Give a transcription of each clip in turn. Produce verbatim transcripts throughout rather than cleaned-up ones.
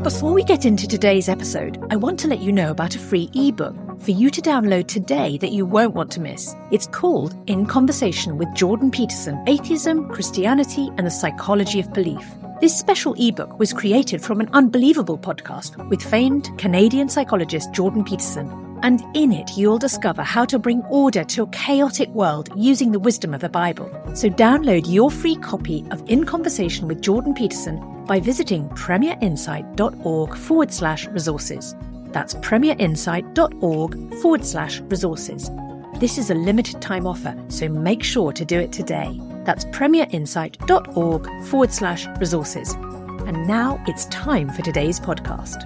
Before we get into today's episode, I want to let you know about a free ebook for you to download today that you won't want to miss. It's called In Conversation with Jordan Peterson, Atheism, Christianity and the Psychology of Belief. This special ebook was created from an unbelievable podcast with famed Canadian psychologist Jordan Peterson. And in it, you'll discover how to bring order to a chaotic world using the wisdom of the Bible. So download your free copy of In Conversation with Jordan Peterson by visiting premierinsight.org forward slash resources. That's premierinsight.org forward slash resources. This is a limited time offer, so make sure to do it today. That's premierinsight.org forward slash resources. And now it's time for today's podcast.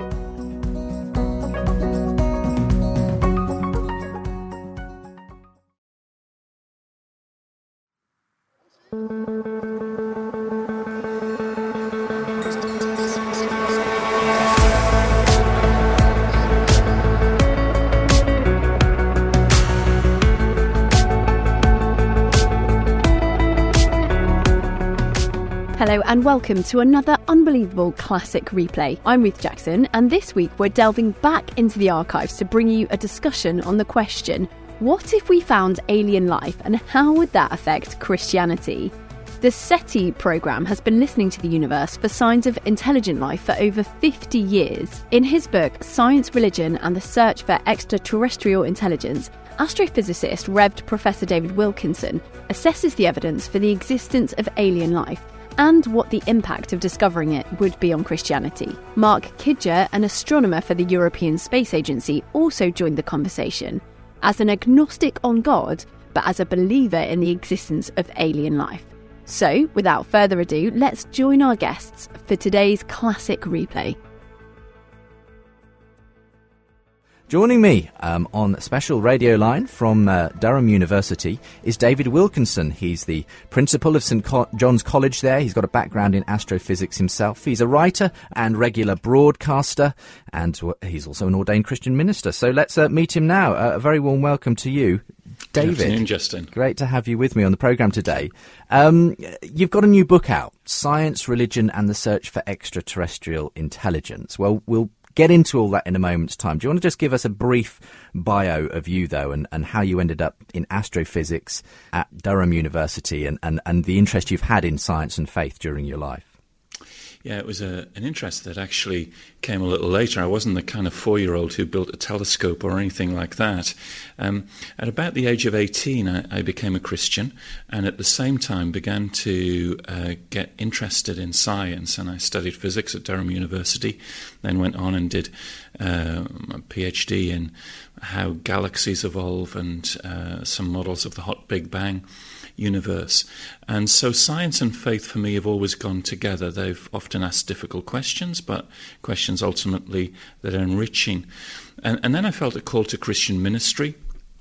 Hello and welcome to another unbelievable classic replay. I'm Ruth Jackson, and this week we're delving back into the archives to bring you a discussion on the question, what if we found alien life and how would that affect Christianity? The SETI programme has been listening to the universe for signs of intelligent life for over fifty years. In his book, Science, Religion and the Search for Extraterrestrial Intelligence, astrophysicist Reverend Professor David Wilkinson assesses the evidence for the existence of alien life and what the impact of discovering it would be on Christianity. Mark Kidger, an astronomer for the European Space Agency, also joined the conversation as an agnostic on God, but as a believer in the existence of alien life. So, without further ado, let's join our guests for today's classic replay. Joining me um, on a special radio line from uh, Durham University is David Wilkinson. He's the principal of St Co- John's College there. He's got a background in astrophysics himself. He's a writer and regular broadcaster, and he's also an ordained Christian minister. So let's uh, meet him now. Uh, a very warm welcome to you, David. Good afternoon, Justin. Great to have you with me on the programme today. Um, you've got a new book out, Science, Religion and the Search for Extraterrestrial Intelligence. Well, we'll get into all that in a moment's time. Do you want to just give us a brief bio of you, though, and, and how you ended up in astrophysics at Durham University and, and, and the interest you've had in science and faith during your life? Yeah, it was a, an interest that actually came a little later. I wasn't the kind of four-year-old who built a telescope or anything like that. Um, at about the age of eighteen, I, I became a Christian, and at the same time began to uh, get interested in science. And I studied physics at Durham University, then went on and did uh, a PhD in how galaxies evolve and uh, some models of the hot Big Bang universe. And so science and faith for me have always gone together. They've often asked difficult questions, but questions ultimately that are enriching. And, and then I felt a call to Christian ministry.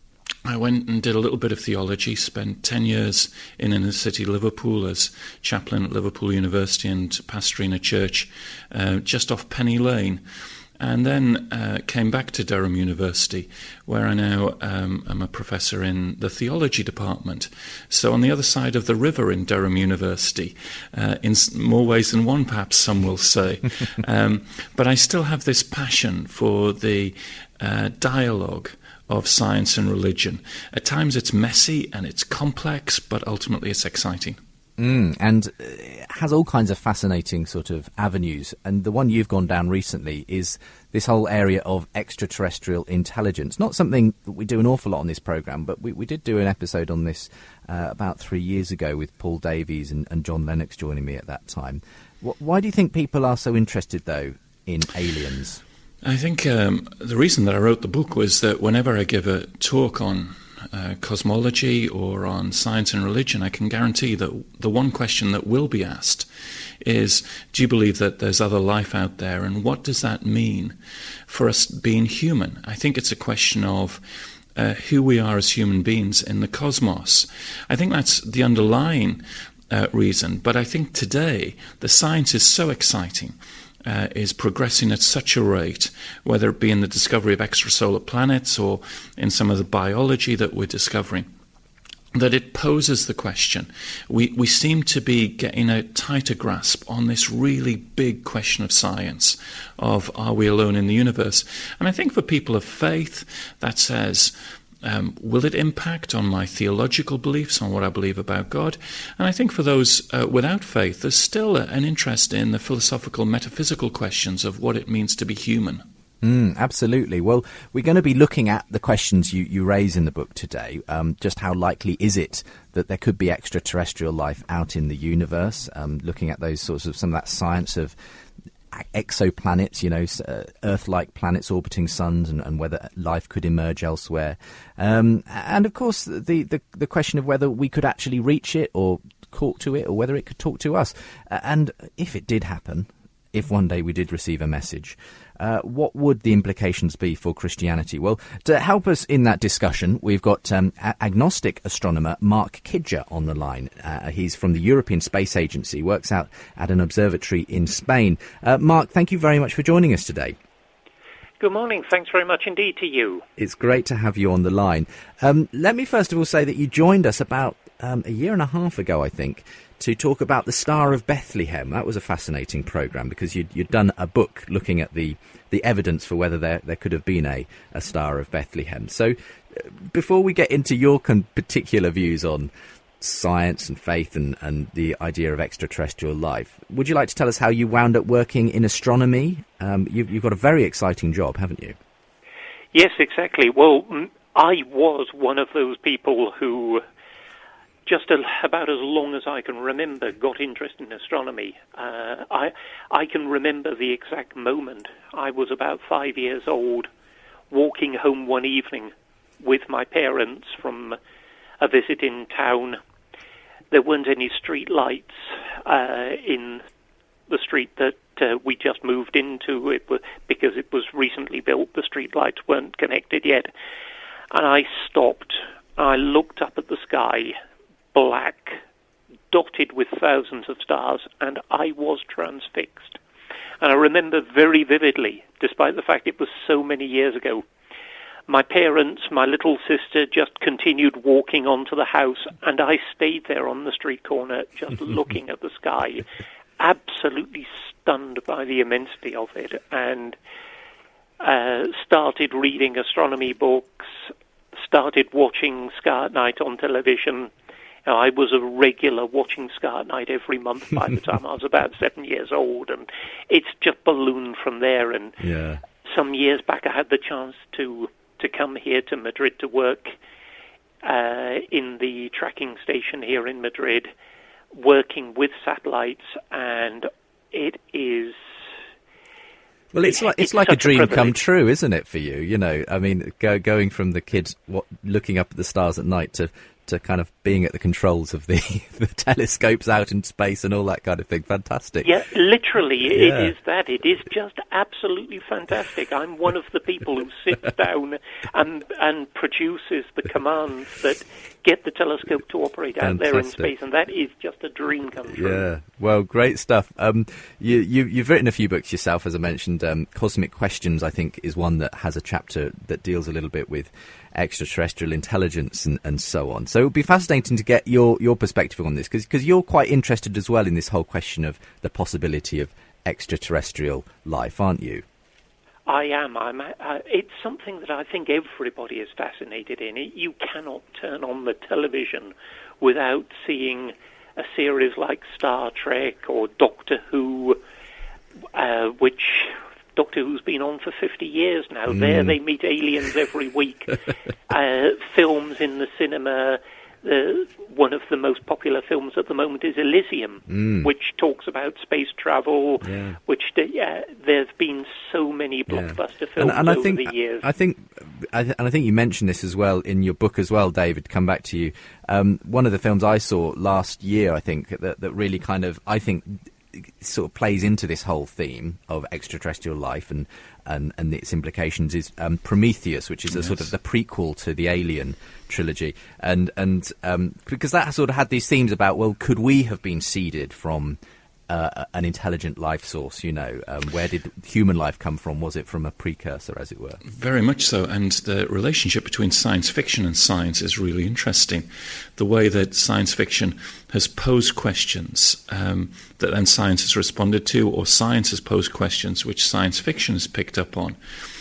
I went and did a little bit of theology, spent ten years in inner city Liverpool as chaplain at Liverpool University and pastoring a church uh, just off Penny Lane. And then uh, came back to Durham University, where I now um, am a professor in the theology department. So on the other side of the river in Durham University, uh, in more ways than one, perhaps some will say. um, but I still have this passion for the uh, dialogue of science and religion. At times it's messy and it's complex, but ultimately it's exciting. Mm, and it has all kinds of fascinating sort of avenues. And the one you've gone down recently is this whole area of extraterrestrial intelligence. Not something that we do an awful lot on this programme, but we, we did do an episode on this uh, about three years ago with Paul Davies and, and John Lennox joining me at that time. Wh- why do you think people are so interested, though, in aliens? I think um, the reason that I wrote the book was that whenever I give a talk on Uh, cosmology or on science and religion, I can guarantee that the one question that will be asked is, do you believe that there's other life out there, and what does that mean for us being human? I think it's a question of uh, who we are as human beings in the cosmos. I think that's the underlying uh, reason, but I think today the science is so exciting. Uh, is progressing at such a rate, whether it be in the discovery of extrasolar planets or in some of the biology that we're discovering, that it poses the question. We we seem to be getting a tighter grasp on this really big question of science, of are we alone in the universe? And I think for people of faith, that says, um, will it impact on my theological beliefs, on what I believe about God? And I think for those uh, without faith, there's still a, an interest in the philosophical, metaphysical questions of what it means to be human. Mm, absolutely. Well, we're going to be looking at the questions you, you raise in the book today. Um, just how likely is it that there could be extraterrestrial life out in the universe? Um, looking at those sorts of some of that science of exoplanets, you know, uh, Earth-like planets orbiting suns, and, and whether life could emerge elsewhere. Um, and of course, the, the the question of whether we could actually reach it or talk to it, or whether it could talk to us. Uh, and if it did happen, if one day we did receive a message, uh, what would the implications be for Christianity? Well, to help us in that discussion, we've got um, a- agnostic astronomer Mark Kidger on the line. Uh, he's from the European Space Agency, works out at an observatory in Spain. Uh, Mark, thank you very much for joining us today. Good morning. Thanks very much indeed to you. It's great to have you on the line. Um, let me first of all say that you joined us about um, a year and a half ago, I think, to talk about the Star of Bethlehem. That was a fascinating programme because you'd, you'd done a book looking at the, the evidence for whether there, there could have been a, a Star of Bethlehem. So uh, before we get into your con- particular views on science and faith and, and the idea of extraterrestrial life, would you like to tell us how you wound up working in astronomy? Um, you've, you've got a very exciting job, haven't you? Yes, exactly. Well, I was one of those people who, just a, about as long as I can remember, got interested in astronomy. Uh, I I can remember the exact moment. I was about five years old, walking home one evening with my parents from a visit in town. There weren't any street lights uh, in the street that uh, we just moved into. It was, because it was recently built, the street lights weren't connected yet. And I stopped. I looked up at the sky, black, dotted with thousands of stars, and I was transfixed. And I remember very vividly, despite the fact it was so many years ago, my parents, my little sister, just continued walking onto the house, and I stayed there on the street corner just looking at the sky, absolutely stunned by the immensity of it, and uh, started reading astronomy books, started watching Sky at Night on television. I was a regular watching Sky at Night every month by the time I was about seven years old, and it's just ballooned from there. And yeah. Some years back I had the chance to to come here to Madrid to work uh, in the tracking station here in Madrid, working with satellites, and it is... Well, it's like it's, it's like a dream a come true, isn't it, for you? You know, I mean, go, going from the kids what, looking up at the stars at night to, to kind of being at the controls of the, the telescopes out in space and all that kind of thing. Fantastic. Yeah, literally, yeah. It is that. It is just absolutely fantastic. I'm one of the people who sits down and and produces the commands that get the telescope to operate out Fantastic. there in space, and that is just a dream come true. Yeah, well, great stuff. Um, you, you, you've written a few books yourself, as I mentioned. Um, Cosmic Questions, I think, is one that has a chapter that deals a little bit with extraterrestrial intelligence and, and so on. So it would be fascinating to get your, your perspective on this, because you're quite interested as well in this whole question of the possibility of extraterrestrial life, aren't you? I am. I'm. Uh, it's something that I think everybody is fascinated in. It, you cannot turn on the television without seeing a series like Star Trek or Doctor Who, uh, which Doctor Who's been on for fifty years now. Mm. There they meet aliens every week. uh, films in the cinema. Uh, one of the most popular films at the moment is Elysium, mm. which talks about space travel. Yeah. Which uh, there's been so many blockbuster yeah. films and, and I over think, the years. I think, I th- and I think you mentioned this as well in your book as well, David. Come back to you. Um, one of the films I saw last year, I think, that, that really kind of, I think, sort of plays into this whole theme of extraterrestrial life and and, and its implications is um, Prometheus, which is a yes. sort of the prequel to the Alien trilogy, and and um, because that sort of had these themes about, well, could we have been seeded from uh, an intelligent life source, you know. Um, where did human life come from? Was it from a precursor, as it were? Very much so, and the relationship between science fiction and science is really interesting. The way that science fiction has posed questions um, that then science has responded to, or science has posed questions which science fiction has picked up on.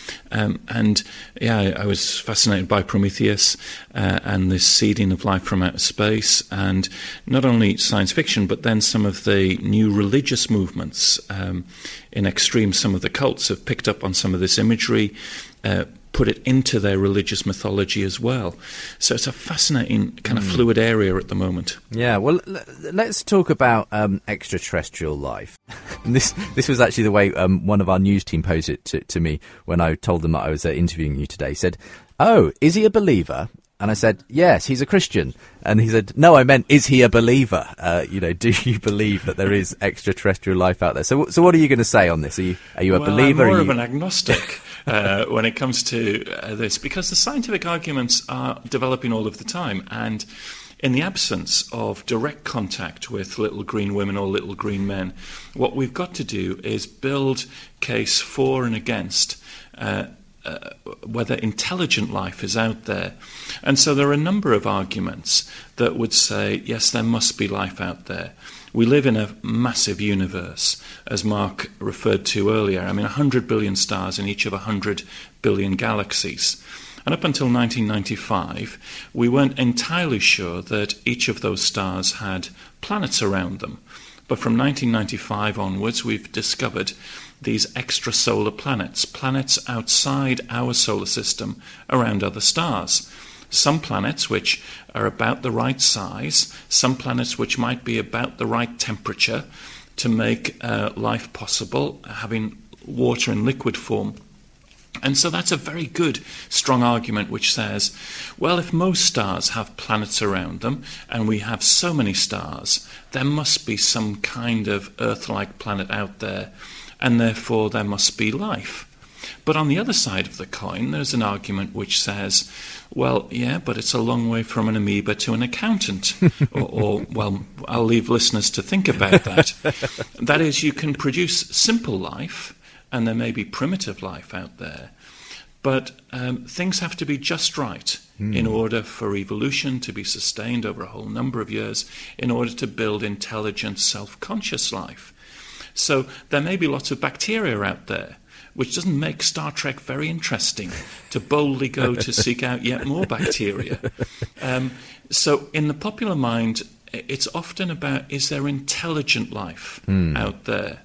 Um, and yeah, I, I was fascinated by Prometheus uh, and this seeding of life from outer space, and not only science fiction, but then some of the new religious movements um, in extreme. Some of the cults have picked up on some of this imagery, uh, put it into their religious mythology as well. So it's a fascinating kind of mm. fluid area at the moment. Yeah, well, l- let's talk about um, extraterrestrial life. this this was actually the way um, one of our news team posed it to, to me when I told them that I was uh, interviewing you today. He said, "Oh, is he a believer?" And I said, "Yes, he's a Christian." And he said, "No, I meant, is he a believer? Uh, you know, do you believe that there is extraterrestrial life out there?" So, so what are you going to say on this? Are you, are you a well, believer? I'm more are of you... an agnostic uh, when it comes to uh, this, because the scientific arguments are developing all of the time, and in the absence of direct contact with little green women or little green men, what we've got to do is build case for and against uh, Uh, whether intelligent life is out there. And so there are a number of arguments that would say, yes, there must be life out there. We live in a massive universe, as Mark referred to earlier. I mean, one hundred billion stars in each of one hundred billion galaxies. And up until nineteen ninety-five, we weren't entirely sure that each of those stars had planets around them. But from nineteen ninety-five onwards, we've discovered these extrasolar planets, planets outside our solar system around other stars. Some planets which are about the right size, some planets which might be about the right temperature to make uh, life possible, having water in liquid form. And so that's a very good, strong argument which says, well, if most stars have planets around them, and we have so many stars, there must be some kind of Earth-like planet out there, and therefore there must be life. But on the other side of the coin, there's an argument which says, well, yeah, but it's a long way from an amoeba to an accountant. or, or, well, I'll leave listeners to think about that. That is, you can produce simple life, and there may be primitive life out there, but um, things have to be just right mm. in order for evolution to be sustained over a whole number of years, in order to build intelligent, self-conscious life. So there may be lots of bacteria out there, which doesn't make Star Trek very interesting to boldly go to seek out yet more bacteria. Um, so in the popular mind, it's often about, is there intelligent life mm. out there?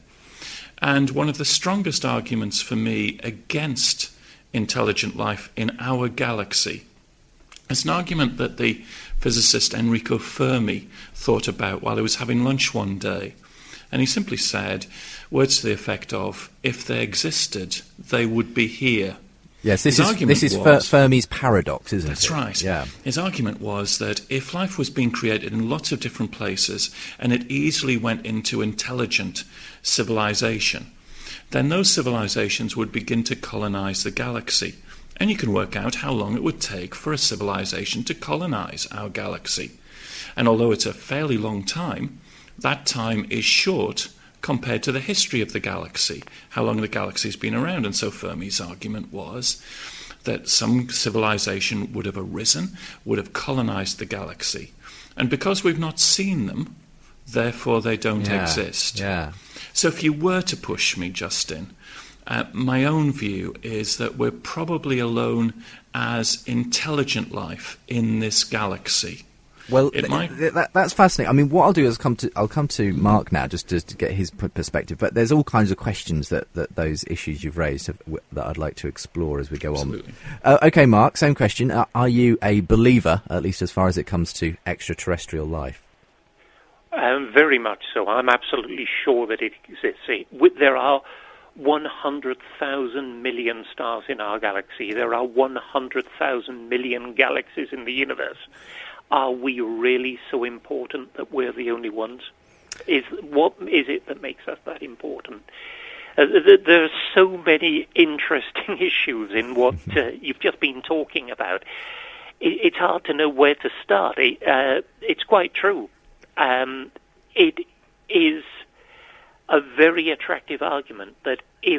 And one of the strongest arguments for me against intelligent life in our galaxy is an argument that the physicist Enrico Fermi thought about while he was having lunch one day. And he simply said, words to the effect of, if they existed, they would be here. Yes, this His is, this is was, Fermi's paradox, isn't that's it? That's right. Yeah. His argument was that if life was being created in lots of different places and it easily went into intelligent civilization, then those civilizations would begin to colonize the galaxy. And you can work out how long it would take for a civilization to colonize our galaxy. And although it's a fairly long time, that time is short compared to the history of the galaxy, how long the galaxy's been around. And so Fermi's argument was that some civilization would have arisen, would have colonized the galaxy. And because we've not seen them, therefore they don't yeah, exist. Yeah. So if you were to push me, Justin, uh, my own view is that we're probably alone as intelligent life in this galaxy. Well, it th- might... th- that, that's fascinating. I mean, what I'll do is come to I'll come to Mark now, just to, to get his p- perspective. But there's all kinds of questions that, that those issues you've raised have, w- that I'd like to explore as we go Absolutely. on. Uh, okay, Mark, same question. Uh, are you a believer, at least as far as it comes to extraterrestrial life? Um, very much so. I'm absolutely sure that it exists. It, with, there are one hundred thousand million stars in our galaxy. There are one hundred thousand million galaxies in the universe. Are we really so important that we're the only ones? Is what is it that makes us that important? Uh, th- there are so many interesting issues in what uh, you've just been talking about. It, it's hard to know where to start. It, uh, it's quite true. Um, it is a very attractive argument that if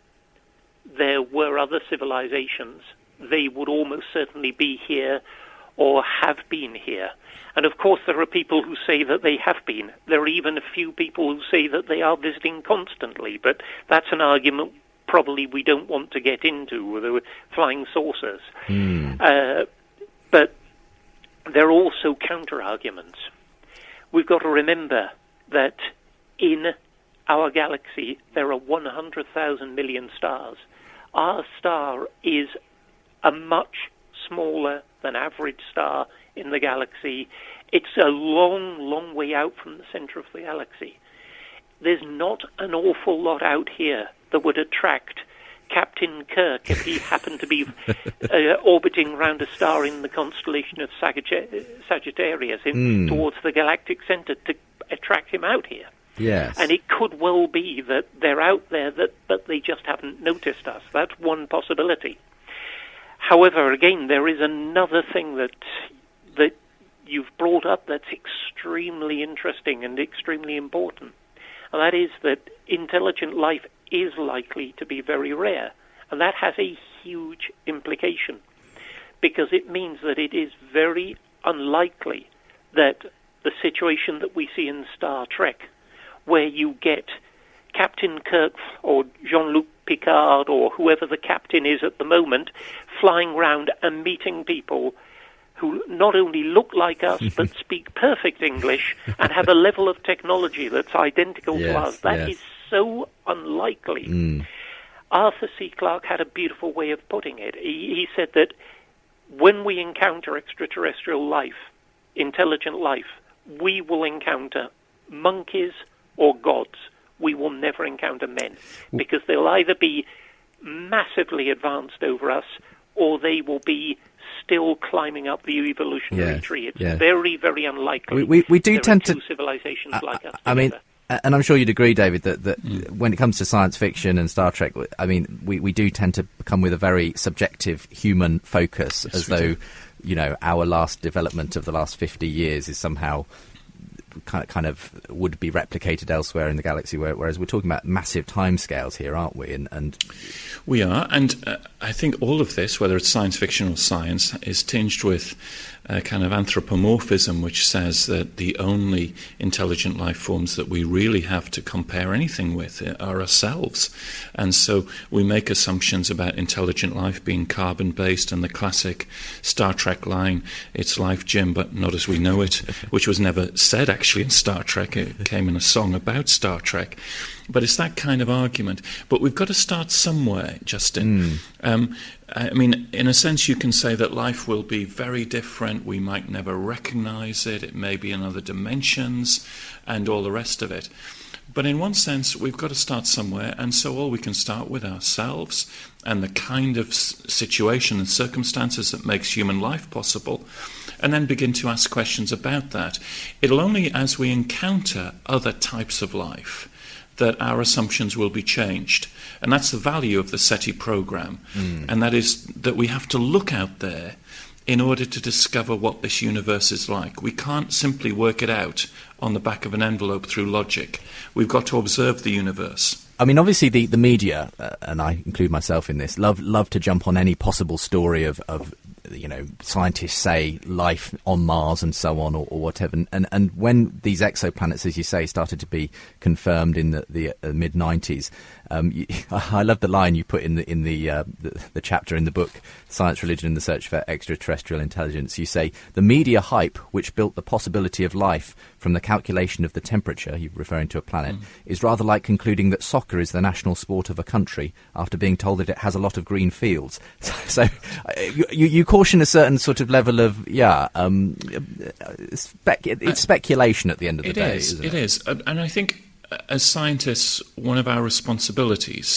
there were other civilizations, they would almost certainly be here or have been here. And of course there are people who say that they have been. There are even a few people who say that they are visiting constantly, but that's an argument probably we don't want to get into with the flying saucers. Mm. Uh, but there are also counter-arguments. We've got to remember that in our galaxy there are one hundred thousand million stars. Our star is a much smaller than average star in the galaxy. It's a long, long way out from the center of the galaxy. There's not an awful lot out here that would attract Captain Kirk if he happened to be uh, orbiting around a star in the constellation of Sagitt- Sagittarius in, mm. towards the galactic center to attract him out here. Yes. And it could well be that they're out there, that but they just haven't noticed us. That's one possibility. However, again, there is another thing that that you've brought up that's extremely interesting and extremely important, and that is that intelligent life is likely to be very rare, and that has a huge implication, because it means that it is very unlikely that the situation that we see in Star Trek, where you get Captain Kirk or Jean-Luc Picard or whoever the captain is at the moment flying around and meeting people who not only look like us but speak perfect English and have a level of technology that's identical yes, to us. That yes. is so unlikely. Mm. Arthur C. Clarke had a beautiful way of putting it. He, he said that when we encounter extraterrestrial life, intelligent life, we will encounter monkeys or gods. We will never encounter men, because they'll either be massively advanced over us or they will be still climbing up the evolutionary yeah, tree. It's yeah. very, very unlikely. We, we, we do there tend are two to civilizations I, like us. I mean, together. and I'm sure you'd agree, David, that, that mm. when it comes to science fiction and Star Trek, I mean, we, we do tend to come with a very subjective human focus, yes, as though, do. you know, our last development of the last fifty years is somehow kind of, kind of would be replicated elsewhere in the galaxy, whereas we're talking about massive timescales here, aren't we? And, and we are, and uh, I think all of this, whether it's science fiction or science, is tinged with a kind of anthropomorphism, which says that the only intelligent life forms that we really have to compare anything with are ourselves. And so we make assumptions about intelligent life being carbon-based, and the classic Star Trek line, it's life, Jim, but not as we know it, which was never said actually in Star Trek. It came in a song about Star Trek. But it's that kind of argument. But we've got to start somewhere, Justin. Mm. Um, I mean, in a sense, you can say that life will be very different. We might never recognize it. It may be in other dimensions and all the rest of it. But in one sense, we've got to start somewhere. And so all we can start with ourselves and the kind of situation and circumstances that makes human life possible, and then begin to ask questions about that. It'll only as we encounter other types of life that our assumptions will be changed. And that's the value of the SETI program. Mm. And that is that we have to look out there in order to discover what this universe is like. We can't simply work it out on the back of an envelope through logic. We've got to observe the universe. I mean, obviously the, the media, uh, and I include myself in this, love love to jump on any possible story of, of you know, scientists say life on Mars and so on, or, or whatever. And and when these exoplanets, as you say, started to be confirmed in the, the uh, mid nineties, um, you, I love the line you put in the in the, uh, the the chapter in the book, Science, Religion and the Search for Extraterrestrial Intelligence. You say, the media hype, which built the possibility of life from the calculation of the temperature, you're referring to a planet, mm. is rather like concluding that soccer is the national sport of a country after being told that it has a lot of green fields. So, so you, you caution a certain sort of level of, yeah, um, spec- it's speculation at the end of the it day, is, isn't it? It is. And I think as scientists, one of our responsibilities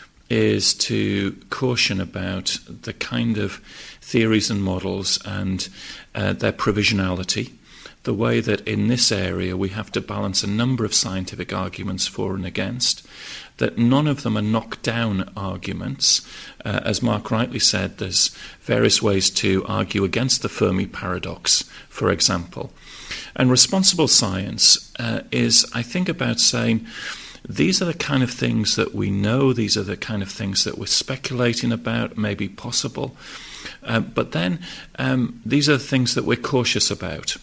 is to caution about the kind of theories and models and uh, their provisionality, the way that in this area we have to balance a number of scientific arguments for and against, that none of them are knockdown arguments. Uh, as Mark rightly said, there's various ways to argue against the Fermi paradox, for example. And responsible science uh, is, I think, about saying, these are the kind of things that we know, these are the kind of things that we're speculating about, maybe possible. Uh, but then um, these are the things that we're cautious about.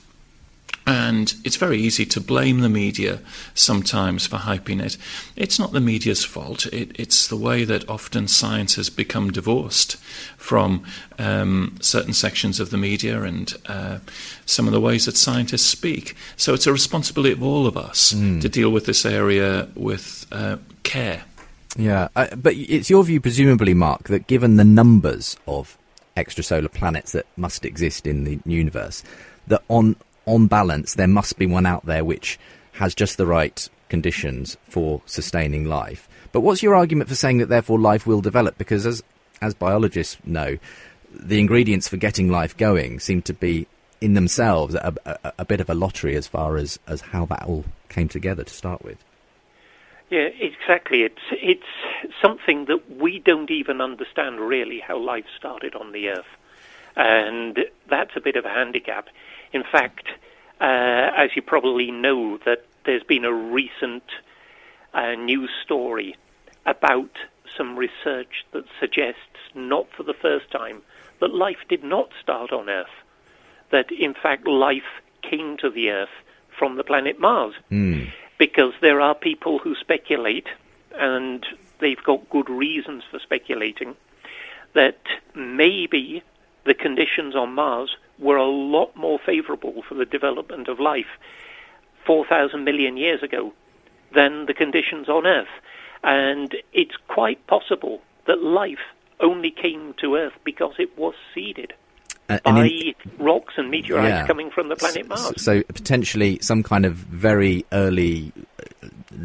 And it's very easy to blame the media sometimes for hyping it. It's not the media's fault. It, it's the way that often science has become divorced from um, certain sections of the media and uh, some of the ways that scientists speak. So it's a responsibility of all of us mm. to deal with this area with uh, care. Yeah, uh, but it's your view, presumably, Mark, that given the numbers of extrasolar planets that must exist in the universe, that on on balance, there must be one out there which has just the right conditions for sustaining life. But what's your argument for saying that therefore life will develop? Because as as biologists know, the ingredients for getting life going seem to be in themselves a, a, a bit of a lottery as far as, as how that all came together to start with. Yeah, exactly. It's it's something that we don't even understand really how life started on the Earth. And that's a bit of a handicap. In fact, uh, as you probably know, that there's been a recent uh, news story about some research that suggests, not for the first time, that life did not start on Earth. That, in fact, life came to the Earth from the planet Mars. Mm. Because there are people who speculate, and they've got good reasons for speculating, that maybe the conditions on Mars were a lot more favorable for the development of life four thousand million years ago than the conditions on Earth. And it's quite possible that life only came to Earth because it was seeded uh, by in, rocks and meteorites yeah. coming from the planet Mars. So, so potentially some kind of very early uh,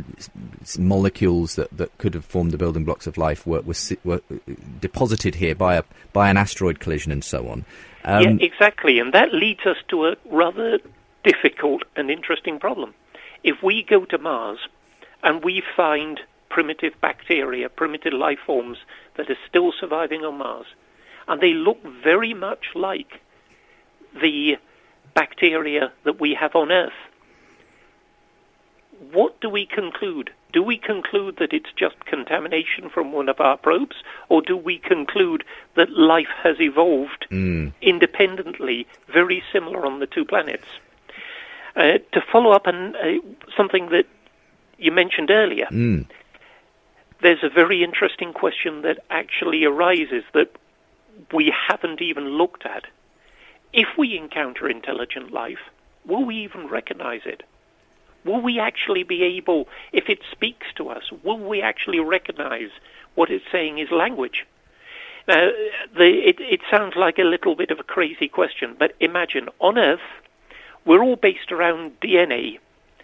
molecules that, that could have formed the building blocks of life were, were, were deposited here by a by an asteroid collision and so on. Um, yeah, exactly, and that leads us to a rather difficult and interesting problem. If we go to Mars and we find primitive bacteria, primitive life forms that are still surviving on Mars, and they look very much like the bacteria that we have on Earth, what do we conclude? Do we conclude that it's just contamination from one of our probes, or do we conclude that life has evolved mm. independently, very similar on the two planets? Uh, to follow up on uh, something that you mentioned earlier, mm. there's a very interesting question that actually arises that we haven't even looked at. If we encounter intelligent life, will we even recognize it? Will we actually be able, if it speaks to us, will we actually recognize what it's saying is language? Now, the, it, it sounds like a little bit of a crazy question, but imagine, on Earth, we're all based around D N A,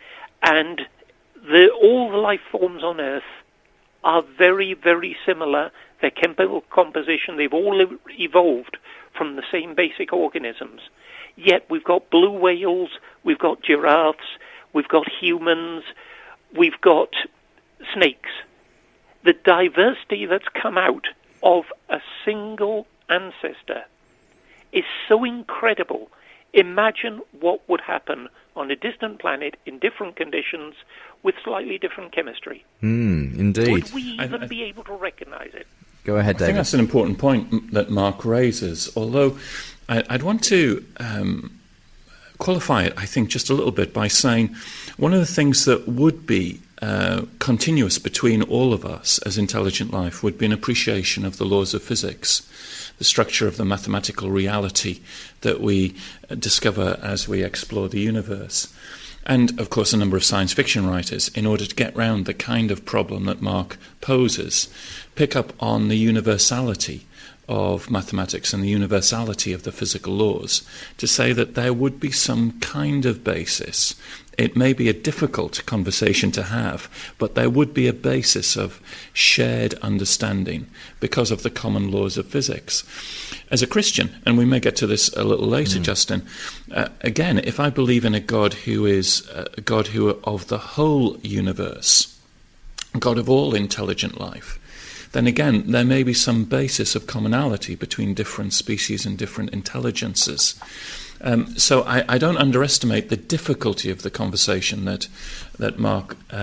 and the, all the life forms on Earth are very, very similar. Their chemical composition, they've all evolved from the same basic organisms. Yet we've got blue whales, we've got giraffes, we've got humans, we've got snakes. The diversity that's come out of a single ancestor is so incredible. Imagine what would happen on a distant planet in different conditions with slightly different chemistry. Mm, indeed. Would we even I, I, be able to recognize it? Go ahead, David. I think that's an important point that Mark raises, although I, I'd want to um, qualify it, I think, just a little bit by saying one of the things that would be uh, continuous between all of us as intelligent life would be an appreciation of the laws of physics, the structure of the mathematical reality that we discover as we explore the universe. And, of course, a number of science fiction writers, in order to get round the kind of problem that Mark poses, pick up on the universality of mathematics and the universality of the physical laws to say that there would be some kind of basis. It may be a difficult conversation to have, but there would be a basis of shared understanding because of the common laws of physics. As a Christian, and we may get to this a little later, mm. Justin, uh, again, if I believe in a God who is a God who of the whole universe, God of all intelligent life, then again, there may be some basis of commonality between different species and different intelligences. Um, so I, I don't underestimate the difficulty of the conversation that that Mark uh,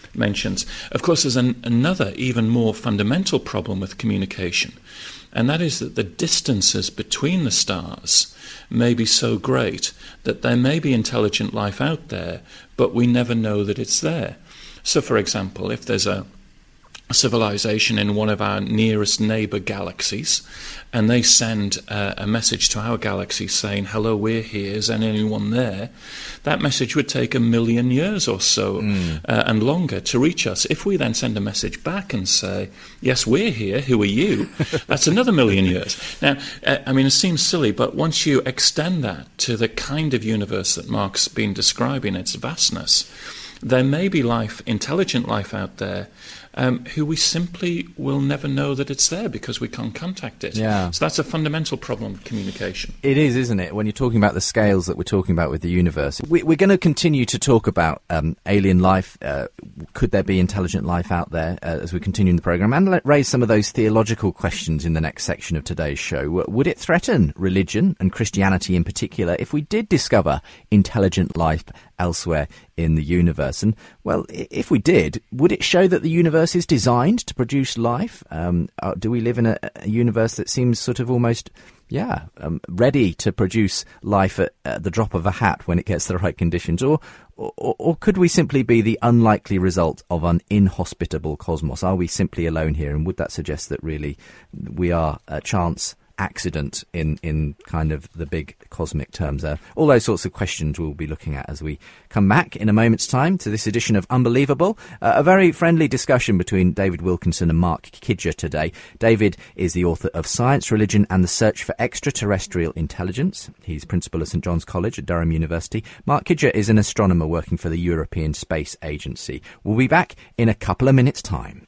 mentions. Of course, there's an, another, even more fundamental problem with communication, and that is that the distances between the stars may be so great that there may be intelligent life out there, but we never know that it's there. So, for example, if there's a civilization in one of our nearest neighbor galaxies, and they send uh, a message to our galaxy saying, hello, we're here, is anyone there? That message would take a million years or so mm. uh, and longer to reach us. If we then send a message back and say, yes, we're here, who are you? That's another million years. Now, uh, I mean, it seems silly, but once you extend that to the kind of universe that Mark's been describing, its vastness, there may be life, intelligent life out there, Um, who we simply will never know that it's there because we can't contact it. Yeah. So that's a fundamental problem of communication. It is, isn't it? When you're talking about the scales that we're talking about with the universe. We, we're going to continue to talk about um, alien life. Uh, could there be intelligent life out there uh, as we continue in the programme? And let, raise some of those theological questions in the next section of today's show. Would it threaten religion and Christianity in particular if we did discover intelligent life elsewhere in the universe? And, well, if we did, would it show that the universe is designed to produce life? Um, uh, do we live in a, a universe that seems sort of almost, yeah, um, ready to produce life at, at the drop of a hat when it gets the right conditions? Or, or, or could we simply be the unlikely result of an inhospitable cosmos? Are we simply alone here? And would that suggest that really we are a chance accident in, in kind of the big cosmic terms there? All those sorts of questions we'll be looking at as we come back in a moment's time to this edition of Unbelievable. Uh, a very friendly discussion between David Wilkinson and Mark Kidger today. David is the author of Science, Religion and the Search for Extraterrestrial Intelligence. He's principal at St John's College at Durham University. Mark Kidger is an astronomer working for the European Space Agency. We'll be back in a couple of minutes' time.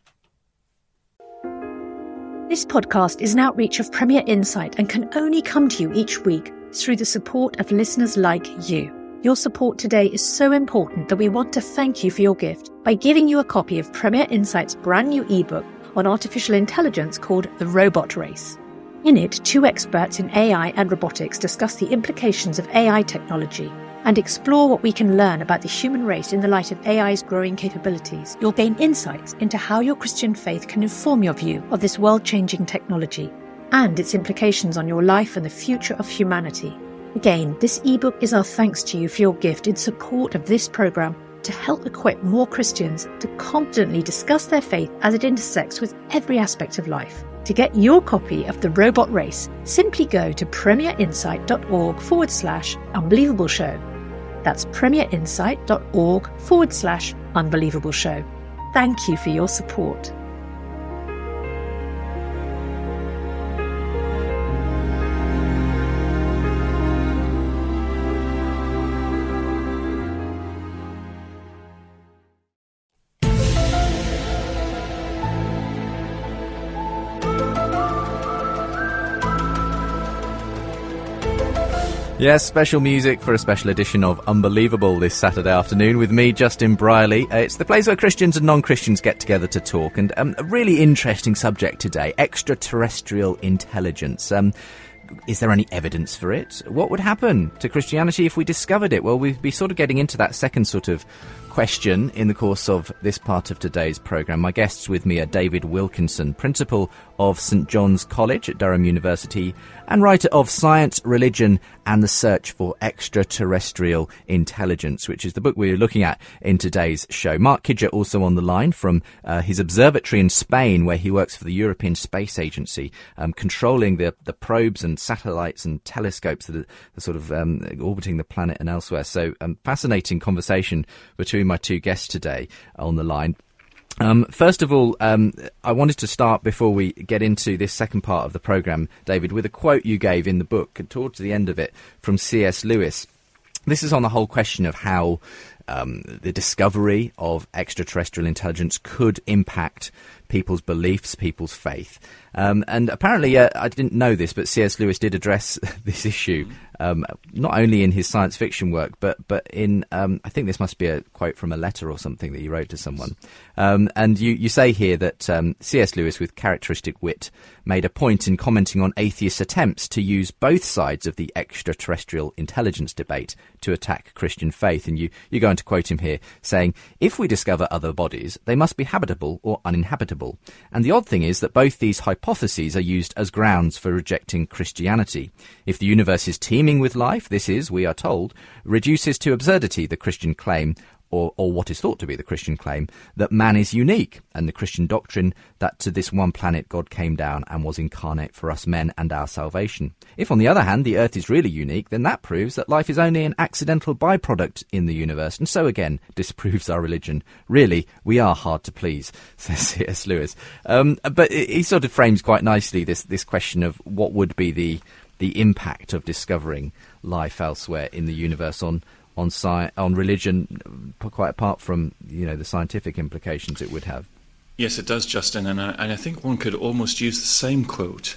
This podcast is an outreach of Premier Insight and can only come to you each week through the support of listeners like you. Your support today is so important that we want to thank you for your gift by giving you a copy of Premier Insight's brand new ebook on artificial intelligence called The Robot Race. In it, two experts in A I and robotics discuss the implications of A I technology and explore what we can learn about the human race in the light of A I's growing capabilities. You'll gain insights into how your Christian faith can inform your view of this world-changing technology and its implications on your life and the future of humanity. Again, this ebook is our thanks to you for your gift in support of this programme to help equip more Christians to confidently discuss their faith as it intersects with every aspect of life. To get your copy of The Robot Race, simply go to premierinsight.org forward slash unbelievable show. That's premierinsight.org forward slash unbelievable show. Thank you for your support. Yes, special music for a special edition of Unbelievable this Saturday afternoon with me, Justin Briley. Uh, it's the place where Christians and non-Christians get together to talk, and um, a really interesting subject today, extraterrestrial intelligence. Um, is there any evidence for it? What would happen to Christianity if we discovered it? Well, we'd be sort of getting into that second sort of question in the course of this part of today's programme. My guests with me are David Wilkinson, Principal of St John's College at Durham University and writer of Science, Religion and the Search for Extraterrestrial Intelligence, which is the book we're looking at in today's show. Mark Kidger also on the line from uh, his observatory in Spain, where he works for the European Space Agency, um, controlling the, the probes and satellites and telescopes that are, are sort of um, orbiting the planet and elsewhere. So um, fascinating conversation between my two guests today on the line. Um, first of all, um, I wanted to start, before we get into this second part of the programme, David, with a quote you gave in the book towards the end of it from C S Lewis. This is on the whole question of how um, the discovery of extraterrestrial intelligence could impact people's beliefs, people's faith. Um, and apparently, uh, I didn't know this, but C S Lewis did address this issue, um, not only in his science fiction work, but but in, um, I think this must be a quote from a letter or something that he wrote to someone. Um, and you, you say here that um, C S Lewis, with characteristic wit, made a point in commenting on atheists' attempts to use both sides of the extraterrestrial intelligence debate to attack Christian faith. And you, you go going to quote him here, saying, "If we discover other bodies, they must be habitable or uninhabitable. And the odd thing is that both these hypotheses are used as grounds for rejecting Christianity. If the universe is teeming with life, this is, we are told, reduces to absurdity the Christian claim, Or, or what is thought to be the Christian claim, that man is unique, and the Christian doctrine that to this one planet God came down and was incarnate for us men and our salvation. If, on the other hand, the Earth is really unique, then that proves that life is only an accidental byproduct in the universe, and so again disproves our religion. Really, we are hard to please," says C S Lewis. Um, but he sort of frames quite nicely this, this question of what would be the, the impact of discovering life elsewhere in the universe on on sci- on religion, quite apart from, you know, the scientific implications it would have. Yes, it does, Justin, and I, and I think one could almost use the same quote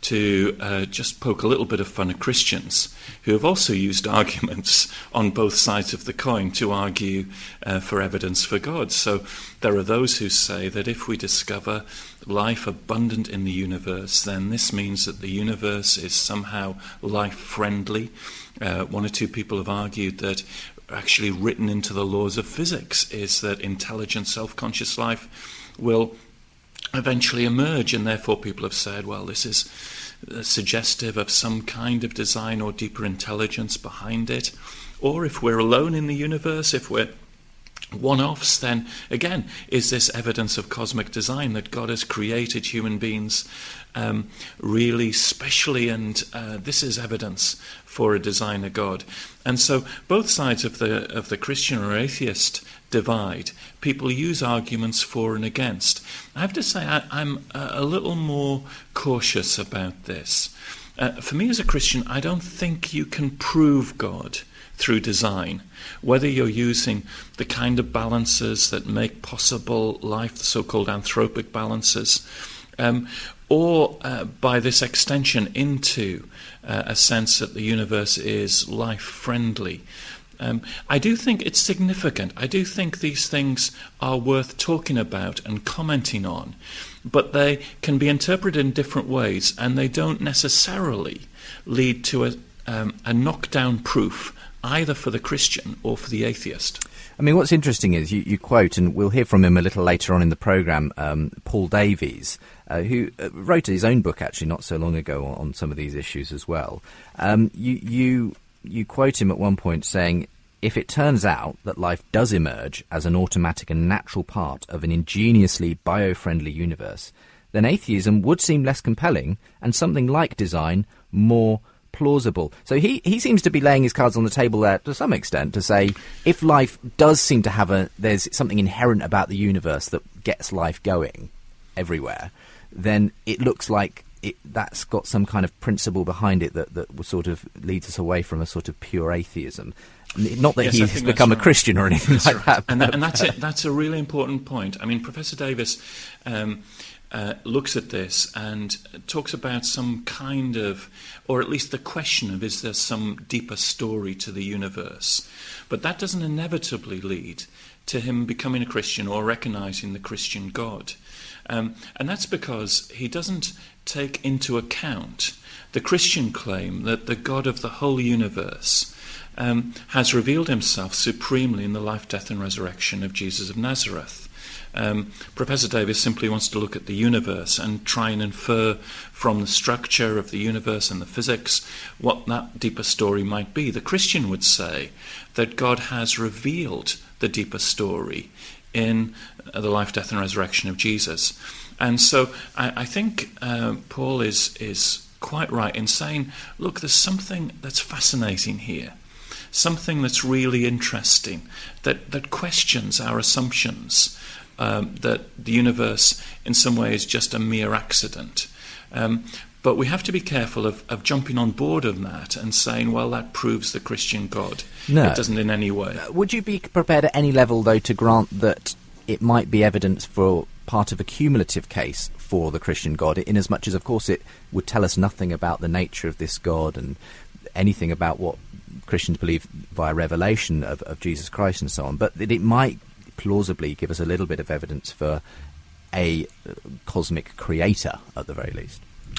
to uh, just poke a little bit of fun at Christians who have also used arguments on both sides of the coin to argue uh, for evidence for God. So there are those who say that if we discover life abundant in the universe, then this means that the universe is somehow life-friendly. Uh, one or two people have argued that actually written into the laws of physics is that intelligent, self-conscious life will eventually emerge, and therefore people have said, well, this is uh, suggestive of some kind of design or deeper intelligence behind it. Or if we're alone in the universe, if we're one-offs, then again, is this evidence of cosmic design that God has created human beings um, really specially, and uh, this is evidence for a designer God. And so both sides of the of the Christian or atheist divide, people use arguments for and against. I have to say I, I'm a little more cautious about this. Uh, for me as a Christian, I don't think you can prove God through design, whether you're using the kind of balances that make possible life, the so-called anthropic balances, um, or uh, by this extension into uh, a sense that the universe is life-friendly. Um, I do think it's significant. I do think these things are worth talking about and commenting on, but they can be interpreted in different ways, and they don't necessarily lead to a, um, a knockdown proof either for the Christian or for the atheist. I mean, what's interesting is you, you quote, and we'll hear from him a little later on in the programme, um, Paul Davies, uh, who wrote his own book actually not so long ago on, on some of these issues as well. Um, you, you, you quote him at one point saying, "If it turns out that life does emerge as an automatic and natural part of an ingeniously bio-friendly universe, then atheism would seem less compelling and something like design more plausible." So he, he seems to be laying his cards on the table there to some extent to say, if life does seem to have a, there's something inherent about the universe that gets life going everywhere, then it looks like it, that's got some kind of principle behind it that, that sort of leads us away from a sort of pure atheism. Not that yes, he's become right. a Christian or anything that's like right. that. And, and that's, it, that's a really important point. I mean, Professor Davis um, uh, looks at this and talks about some kind of, or at least the question of, is there some deeper story to the universe? But that doesn't inevitably lead to him becoming a Christian or recognizing the Christian God. Um, and that's because he doesn't take into account the Christian claim that the God of the whole universe um, has revealed himself supremely in the life, death and resurrection of Jesus of Nazareth. Um, Professor Davis simply wants to look at the universe and try and infer from the structure of the universe and the physics what that deeper story might be. The Christian would say that God has revealed the deeper story in the life, death and resurrection of Jesus. And so I, I think uh, Paul is is quite right in saying, look, there's something that's fascinating here, something that's really interesting, that, that questions our assumptions, um, that the universe in some way is just a mere accident. Um, but we have to be careful of, of jumping on board of that and saying, well, that proves the Christian God. No. It doesn't in any way. Would you be prepared at any level, though, to grant that it might be evidence for part of a cumulative case for the Christian God, in as much as, of course, it would tell us nothing about the nature of this God and anything about what Christians believe via revelation of, of Jesus Christ and so on, but that it might plausibly give us a little bit of evidence for a uh, cosmic creator, at the very least?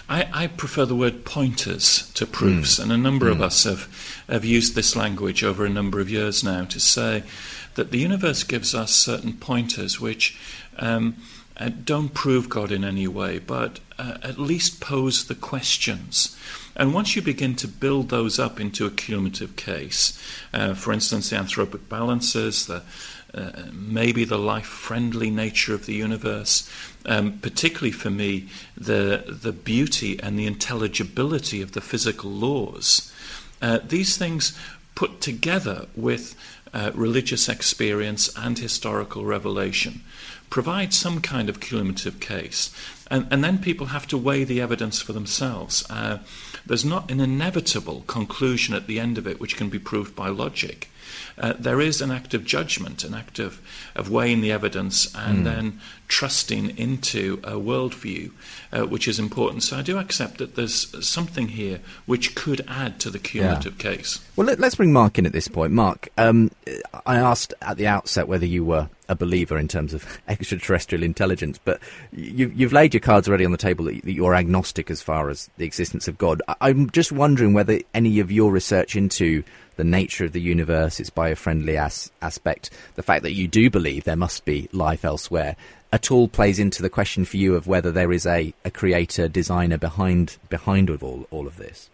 I, I prefer the word pointers to proofs, mm. and a number mm. of us have, have used this language over a number of years now to say that the universe gives us certain pointers which um, uh, don't prove God in any way, but uh, at least pose the questions. And once you begin to build those up into a cumulative case, uh, for instance, the anthropic balances, the Uh, maybe the life-friendly nature of the universe, um, particularly for me, the the beauty and the intelligibility of the physical laws. Uh, these things put together with uh, religious experience and historical revelation provide some kind of cumulative case. And, and then people have to weigh the evidence for themselves. Uh, there's not an inevitable conclusion at the end of it which can be proved by logic. Uh, there is an act of judgment, an act of, of weighing the evidence and mm. then trusting into a worldview, uh, which is important. So I do accept that there's something here which could add to the cumulative yeah. case. Well, let, let's bring Mark in at this point. Mark, um, I asked at the outset whether you were a believer in terms of extraterrestrial intelligence, but you, you've laid your cards already on the table that you're agnostic as far as the existence of God. I'm just wondering whether any of your research into the nature of the universe, its bio-friendly as- aspect, the fact that you do believe there must be life elsewhere, at all plays into the question for you of whether there is a, a creator, designer behind behind all, all of this.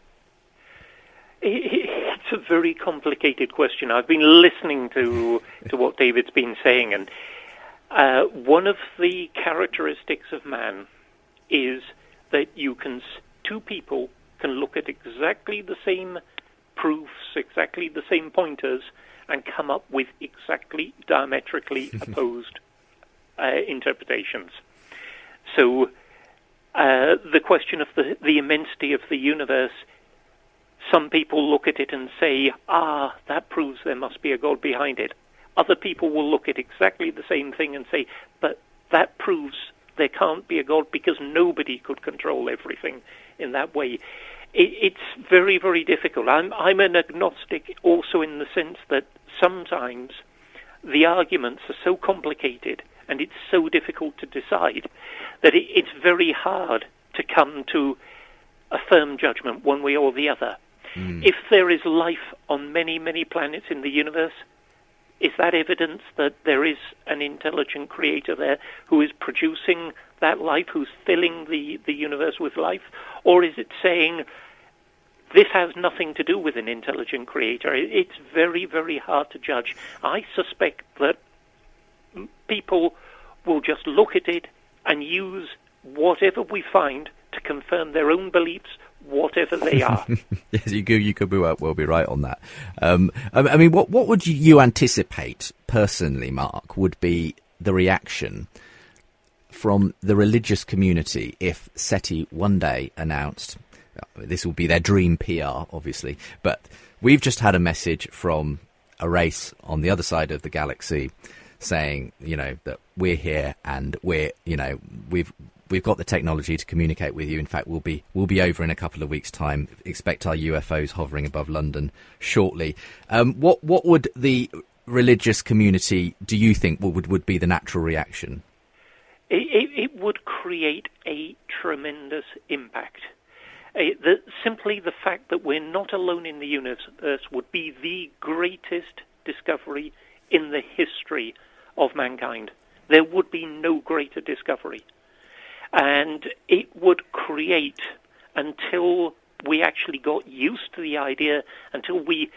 It's a very complicated question. I've been listening to to what David's been saying, and uh, one of the characteristics of man is that you can two people can look at exactly the same proofs, exactly the same pointers, and come up with exactly diametrically opposed uh, interpretations. So uh, the question of the, the immensity of the universe, some people look at it and say, ah, that proves there must be a God behind it. Other people will look at exactly the same thing and say, but that proves there can't be a God because nobody could control everything in that way. It's very, very difficult. I'm, I'm an agnostic also in the sense that sometimes the arguments are so complicated and it's so difficult to decide that it, it's very hard to come to a firm judgment one way or the other. Mm. If there is life on many, many planets in the universe, is that evidence that there is an intelligent creator there who is producing that life, who's filling the, the universe with life? Or is it saying this has nothing to do with an intelligent creator? It's very, very hard to judge. I suspect that people will just look at it and use whatever we find to confirm their own beliefs, whatever they are. Yes, you could, you could be well, well be right on that. Um, I, I mean, what what would you anticipate personally, Mark, would be the reaction from the religious community if SETI one day announced, this will be their dream P R, obviously, but we've just had a message from a race on the other side of the galaxy saying, you know, that we're here and we're, you know, we've we've got the technology to communicate with you. In fact, we'll be we'll be over in a couple of weeks' time. Expect our U F Os hovering above London shortly. Um, what what would the religious community, do you think, would would be the natural reaction? It, it, it would create a tremendous impact. Uh, the, simply the fact that we're not alone in the universe would be the greatest discovery in the history of mankind. There would be no greater discovery. And it would create, until we actually got used to the idea, until we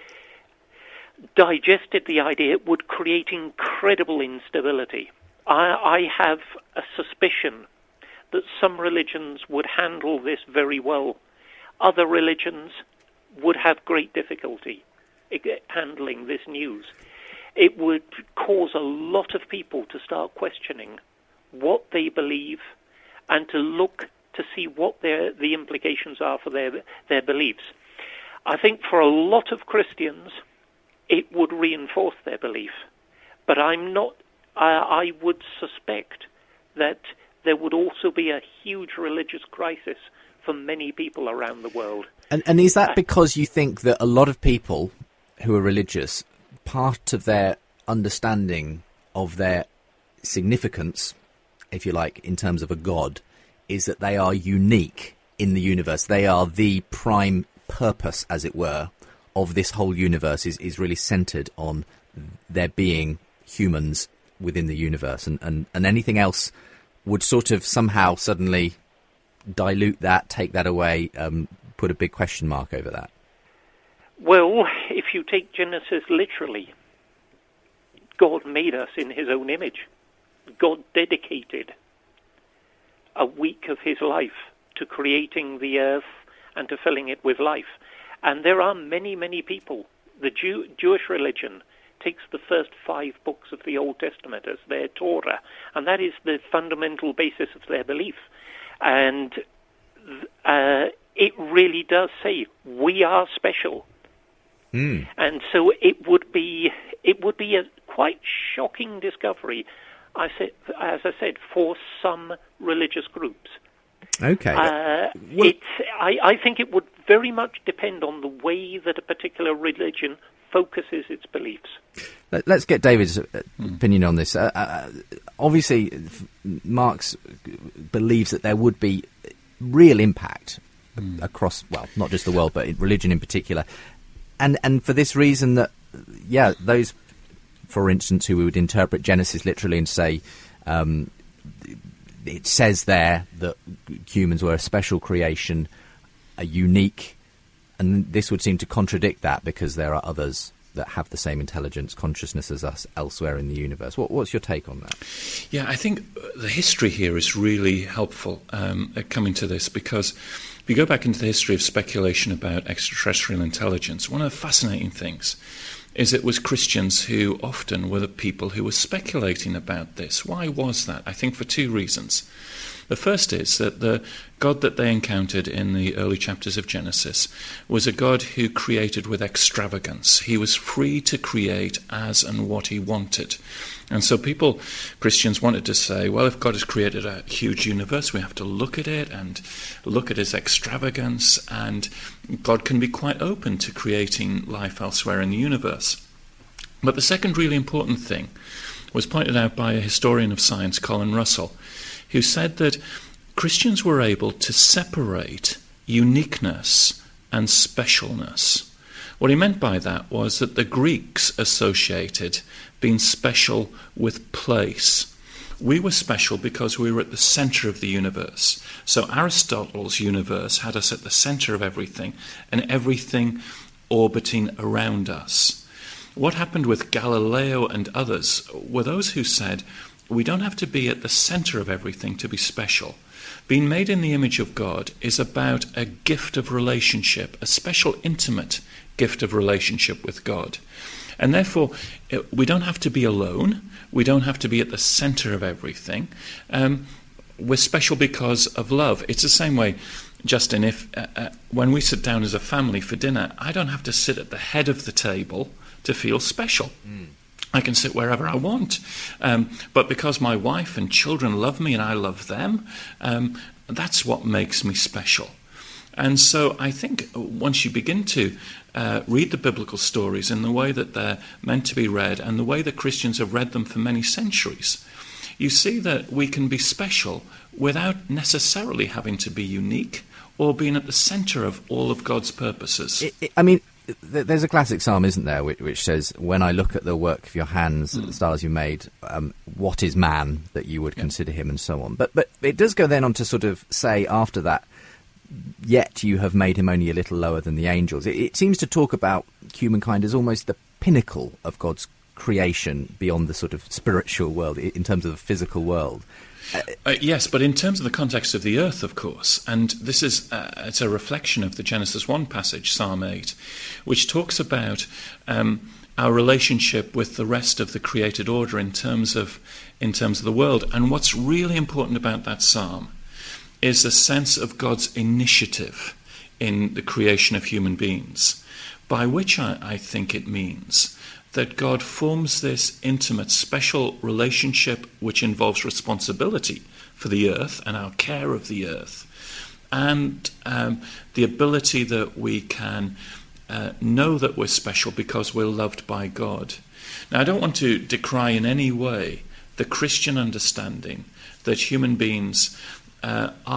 digested the idea, it would create incredible instability. I, I have a suspicion that some religions would handle this very well. Other religions would have great difficulty handling this news. It would cause a lot of people to start questioning what they believe and to look to see what their, the implications are for their their beliefs. I think for a lot of Christians, it would reinforce their belief. But I'm not. I, I would suspect that there would also be a huge religious crisis for many people around the world. And, and is that because you think that a lot of people who are religious, part of their understanding of their significance, if you like, in terms of a God, is that they are unique in the universe. They are the prime purpose, as it were, of this whole universe, is, is really centred on there being humans within the universe, and, and, and anything else would sort of somehow suddenly dilute that, take that away, um, put a big question mark over that. Well, if you take Genesis literally, God made us in his own image. God dedicated a week of his life to creating the earth and to filling it with life. And there are many, many people. The Jew, Jewish religion takes the first five books of the Old Testament as their Torah, and that is the fundamental basis of their belief. And uh, it really does say we are special. Mm. And so it would be it would be a quite shocking discovery, I said, as I said, for some religious groups. Okay. Uh, well, it's, I, I think it would very much depend on the way that a particular religion focuses its beliefs. Let's get David's opinion on this. Uh, uh, obviously, Marx believes that there would be real impact mm. across, well, not just the world, but in religion in particular. And and for this reason that, yeah, those, for instance, who would interpret Genesis literally and say, um, it says there that humans were a special creation, a unique, and this would seem to contradict that because there are others that have the same intelligence, consciousness as us elsewhere in the universe. What, what's your take on that? Yeah, I think the history here is really helpful um, at coming to this, because if you go back into the history of speculation about extraterrestrial intelligence, one of the fascinating things is it was Christians who often were the people who were speculating about this. Why was that? I think for two reasons. The first is that the God that they encountered in the early chapters of Genesis was a God who created with extravagance. He was free to create as and what he wanted. And so people, Christians, wanted to say, well, if God has created a huge universe, we have to look at it and look at his extravagance, and God can be quite open to creating life elsewhere in the universe. But the second really important thing was pointed out by a historian of science, Colin Russell, who said that Christians were able to separate uniqueness and specialness. What he meant by that was that the Greeks associated being special with place. We were special because we were at the center of the universe. So Aristotle's universe had us at the center of everything, and everything orbiting around us. What happened with Galileo and others were those who said, we don't have to be at the center of everything to be special. Being made in the image of God is about a gift of relationship, a special, intimate gift of relationship with God. And therefore, we don't have to be alone. We don't have to be at the center of everything. Um, we're special because of love. It's the same way, Justin, if uh, uh, when we sit down as a family for dinner, I don't have to sit at the head of the table to feel special. Mm. I can sit wherever I want. Um, but because my wife and children love me and I love them, um, that's what makes me special. And so I think once you begin to uh, read the biblical stories in the way that they're meant to be read and the way that Christians have read them for many centuries, you see that we can be special without necessarily having to be unique or being at the center of all of God's purposes. It, it, I mean, there's a classic psalm, isn't there, which, which says, when I look at the work of your hands, mm. the stars you made, um, what is man that you would yeah. consider him, and so on. But but it does go then on to sort of say after that, yet you have made him only a little lower than the angels. It, it seems to talk about humankind as almost the pinnacle of God's creation beyond the sort of spiritual world, in terms of the physical world. Uh, yes, but in terms of the context of the earth, of course, and this is uh, it's a reflection of the Genesis one passage, Psalm eight, which talks about um, our relationship with the rest of the created order in terms of in terms of the world. And what's really important about that psalm is a sense of God's initiative in the creation of human beings, by which I, I think it means that God forms this intimate, special relationship which involves responsibility for the earth and our care of the earth, and um, the ability that we can uh, know that we're special because we're loved by God. Now, I don't want to decry in any way the Christian understanding that human beings uh, are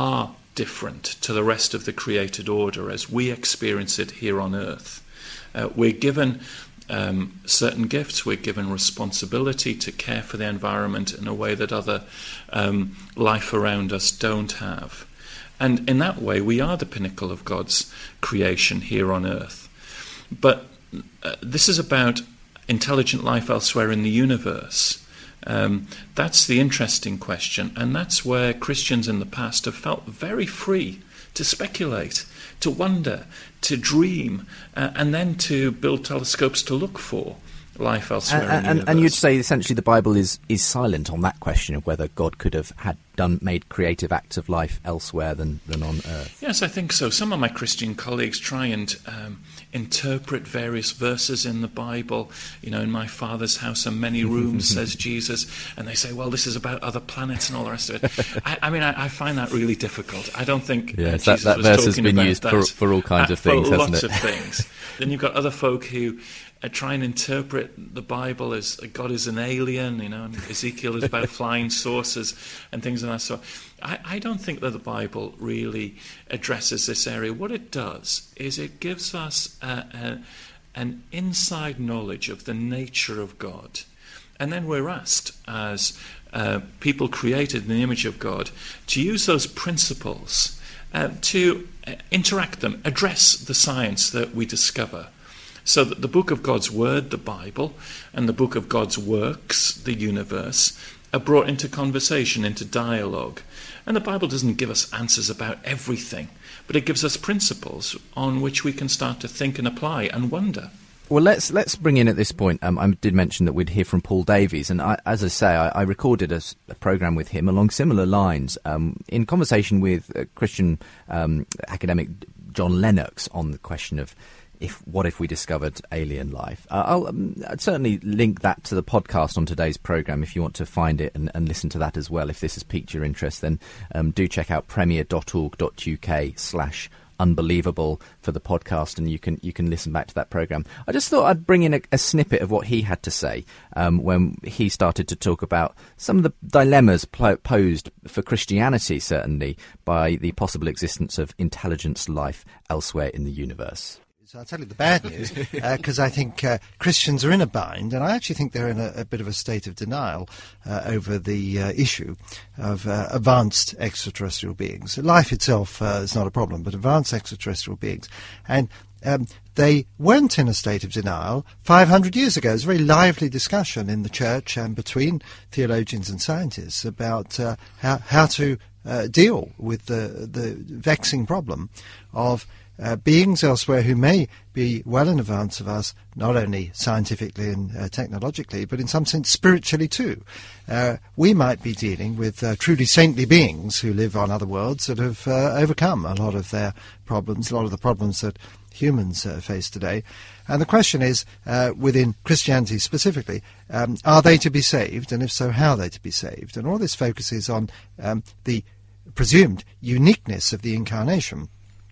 different to the rest of the created order as we experience it here on earth. Uh, we're given um, certain gifts, we're given responsibility to care for the environment in a way that other um, life around us don't have. And in that way, we are the pinnacle of God's creation here on earth. But uh, this is about intelligent life elsewhere in the universe. Um, that's the interesting question, and that's where Christians in the past have felt very free to speculate, to wonder, to dream, uh, and then to build telescopes to look for life elsewhere and, in the and, universe. And you'd say essentially the Bible is, is silent on that question of whether God could have had done made creative acts of life elsewhere than, than on earth. Yes, I think so. Some of my Christian colleagues try and um, interpret various verses in the Bible. You know, in my Father's house are many rooms, says Jesus, and they say, well, this is about other planets and all the rest of it. I, I mean, I, I find that really difficult. I don't think yes, uh, that, Jesus that was verse has talking been about used that, for, for all kinds uh, of things, for hasn't lots it? of things. Then you've got other folk who uh, try and interpret the Bible as uh, God is an alien, you know, and Ezekiel is about flying saucers and things like that. So I, I don't think that the Bible really addresses this area. What it does is it gives us uh, uh, an inside knowledge of the nature of God. And then we're asked, as uh, people created in the image of God, to use those principles uh, to uh, interact them, address the science that we discover. So that the book of God's Word, the Bible, and the book of God's works, the universe, are brought into conversation, into dialogue. And the Bible doesn't give us answers about everything, but it gives us principles on which we can start to think and apply and wonder. Well, let's let's bring in at this point. Um, I did mention that we'd hear from Paul Davies, and I, as I say, I, I recorded a, a program with him along similar lines, um, in conversation with uh, Christian um, academic John Lennox on the question of if what if we discovered alien life. Uh, I'll um, I'd certainly link that to the podcast on today's program if you want to find it and, and listen to that as well. If this has piqued your interest, then um, do check out premier dot org dot U K slash unbelievable for the podcast, and you can you can listen back to that program. I just thought I'd bring in a, a snippet of what he had to say um, when he started to talk about some of the dilemmas pl- posed for Christianity, certainly, by the possible existence of intelligence life elsewhere in the universe. So I'll tell you the bad news, because uh, I think uh, Christians are in a bind, and I actually think they're in a, a bit of a state of denial uh, over the uh, issue of uh, advanced extraterrestrial beings. Life itself uh, is not a problem, but advanced extraterrestrial beings. And um, they weren't in a state of denial five hundred years ago. There was a very lively discussion in the church and between theologians and scientists about uh, how, how to uh, deal with the, the vexing problem of Uh, beings elsewhere who may be well in advance of us, not only scientifically and uh, technologically, but in some sense spiritually too. Uh, we might be dealing with uh, truly saintly beings who live on other worlds that have uh, overcome a lot of their problems, a lot of the problems that humans uh, face today. And the question is, uh, within Christianity specifically, um, are they to be saved? And if so, how are they to be saved? And all this focuses on um, the presumed uniqueness of the incarnation.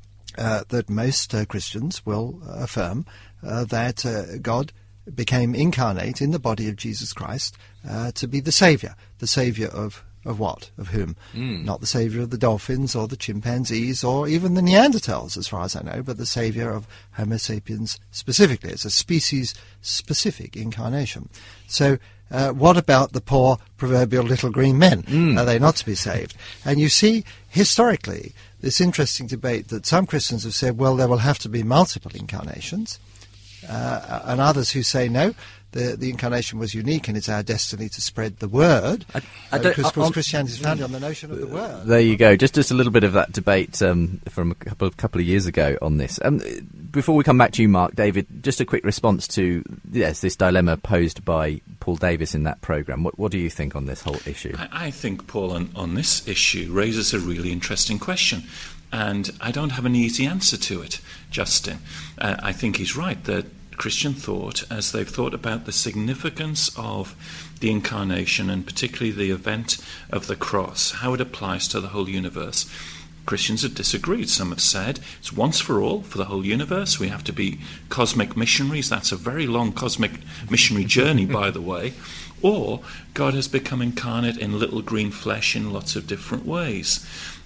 Uh, that most uh, Christians will uh, affirm uh, that uh, God became incarnate in the body of Jesus Christ uh, to be the Saviour. The Saviour of, of what? Of whom? Mm. Not the Saviour of the dolphins or the chimpanzees or even the Neanderthals, as far as I know, but the Saviour of Homo sapiens specifically. It's a species-specific incarnation. So uh, what about the poor proverbial little green men? Mm. Are they not to be saved? And you see, historically, this interesting debate that some Christians have said, well, there will have to be multiple incarnations, uh, and others who say, no, the, the incarnation was unique and it's our destiny to spread the word. I, I uh, because, of course, Christianity is founded on the notion of the word. There you go. Just just a little bit of that debate um, from a couple, couple of years ago on this. Um, before we come back to you, Mark, David, just a quick response to yes, this dilemma posed by Paul Davies in that programme. What, what do you think on this whole issue? I, I think Paul, on, on this issue, raises a really interesting question. And I don't have an easy answer to it, Justin. Uh, I think he's right that Christian thought, as they've thought about the significance of the incarnation and particularly the event of the cross, how it applies to the whole universe, Christians have disagreed. Some have said it's once for all for the whole universe. We have to be cosmic missionaries. That's a very long cosmic missionary journey, by the way. Or God has become incarnate in little green flesh in lots of different ways.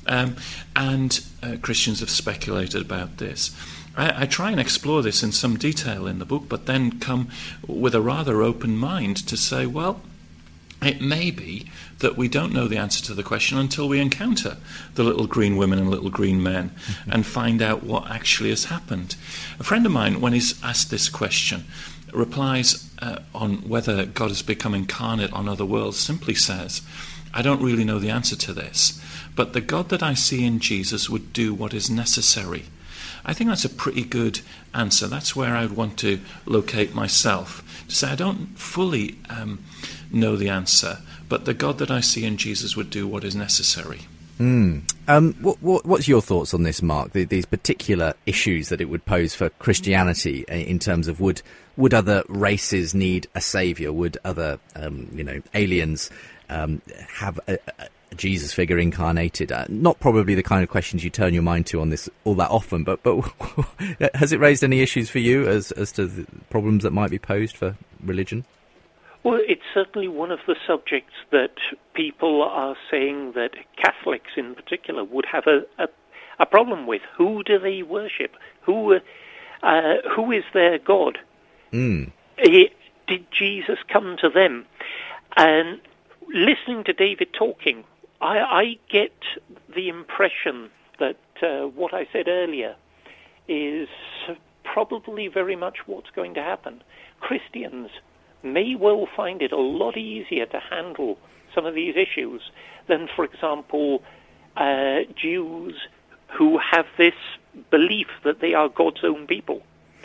Um, and uh, Christians have speculated about this. I, I try and explore this in some detail in the book, but then come with a rather open mind to say, well, it may be that we don't know the answer to the question until we encounter the little green women and little green men mm-hmm. and find out what actually has happened. A friend of mine, when he's asked this question, replies uh, on whether God has become incarnate on other worlds, simply says, I don't really know the answer to this, but the God that I see in Jesus would do what is necessary. I think that's a pretty good answer. That's where I'd want to locate myself, to say I don't fully um, know the answer, but the God that I see in Jesus would do what is necessary. Mm. Um, what, what, what's your thoughts on this, Mark? The, these particular issues that it would pose for Christianity in terms of would would other races need a saviour? Would other um, you know aliens um, have a, a Jesus figure incarnated? Uh, not probably the kind of questions you turn your mind to on this all that often, but but has it raised any issues for you as as to the problems that might be posed for religion? Well, it's certainly one of the subjects that people are saying that Catholics in particular would have a, a, a problem with. Who do they worship? Who uh, who is their God? Mm. Did Jesus come to them? And listening to David talking, I, I get the impression that uh, what I said earlier is probably very much what's going to happen. Christians may well find it a lot easier to handle some of these issues than, for example, uh, Jews who have this belief that they are God's own people,